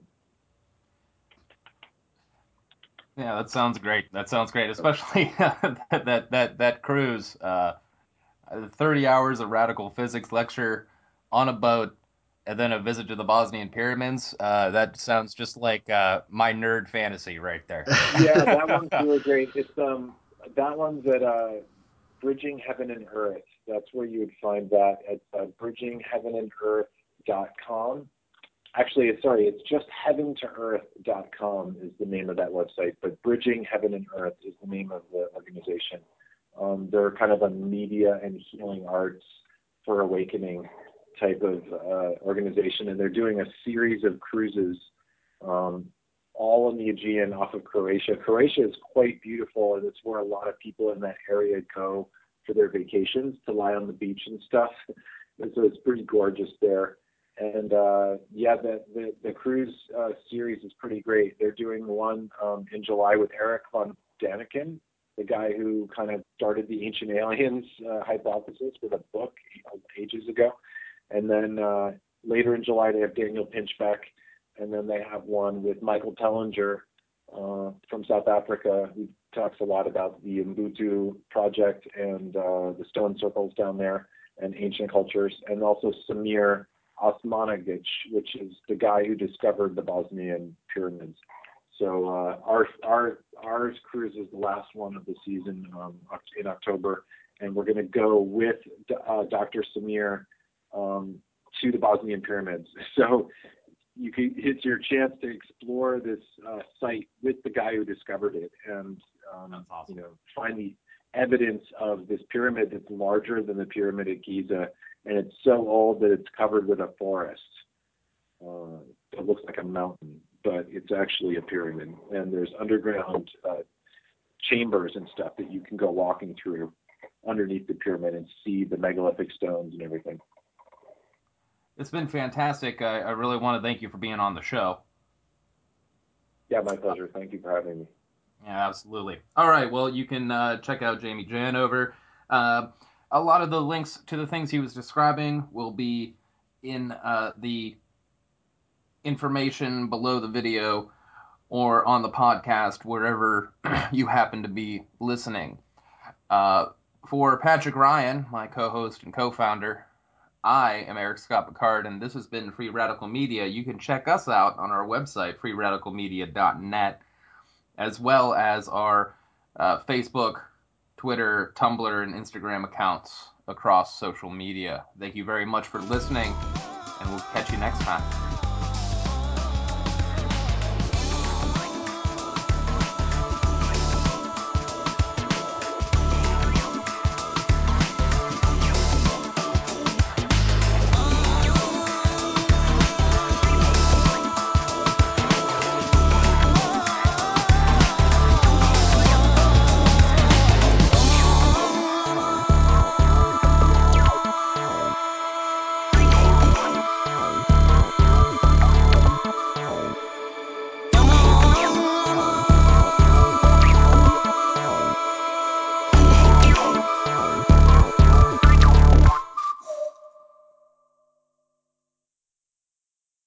Yeah, that sounds great. That sounds great, especially that, that that that cruise. Uh, thirty hours of radical physics lecture on a boat, and then a visit to the Bosnian pyramids. Uh, that sounds just like uh, my nerd fantasy right there. Yeah, that one's really great. It's um that one's at uh, Bridging Heaven and Earth. That's where you would find that at uh, bridging heaven and earth dot com. Actually, it's, sorry, it's just heaven to earth dot com is the name of that website, but Bridging Heaven and Earth is the name of the organization. Um, they're kind of a media and healing arts for awakening type of uh, organization, and they're doing a series of cruises um, all in the Aegean off of Croatia. Croatia is quite beautiful, and it's where a lot of people in that area go for their vacations to lie on the beach and stuff. And so it's pretty gorgeous there. And uh, yeah, the, the, the cruise uh, series is pretty great. They're doing one um, in July with Eric von Daniken, the guy who kind of started the ancient aliens uh, hypothesis with a book ages ago. And then uh, later in July, they have Daniel Pinchbeck. And then they have one with Michael Tellinger uh, from South Africa, who talks a lot about the Ubuntu project and uh, the stone circles down there and ancient cultures. And also Samir Osmanagic, which is the guy who discovered the Bosnian pyramids. So uh, our our our cruise is the last one of the season um, in October, and we're going to go with uh, Doctor Samir um, to the Bosnian pyramids. So you can, it's your chance to explore this uh, site with the guy who discovered it, and um, That's awesome. you know, find the evidence of this pyramid that's larger than the pyramid at Giza. And it's so old that it's covered with a forest. Uh, it looks like a mountain, but it's actually a pyramid. And there's underground uh, chambers and stuff that you can go walking through underneath the pyramid and see the megalithic stones and everything. It's been fantastic. I, I really want to thank you for being on the show. Yeah, my pleasure. Thank you for having me. Yeah, absolutely. All right, well, you can uh, check out Jamie Janover. Uh, a lot of the links to the things he was describing will be in uh, the information below the video or on the podcast, wherever you happen to be listening. Uh, for Patrick Ryan, my co-host and co-founder, I am Eric Scott Picard, and this has been Free Radical Media. You can check us out on our website, free radical media dot net, as well as our uh, Facebook, Twitter, Tumblr, and Instagram accounts across social media. Thank you very much for listening, and we'll catch you next time.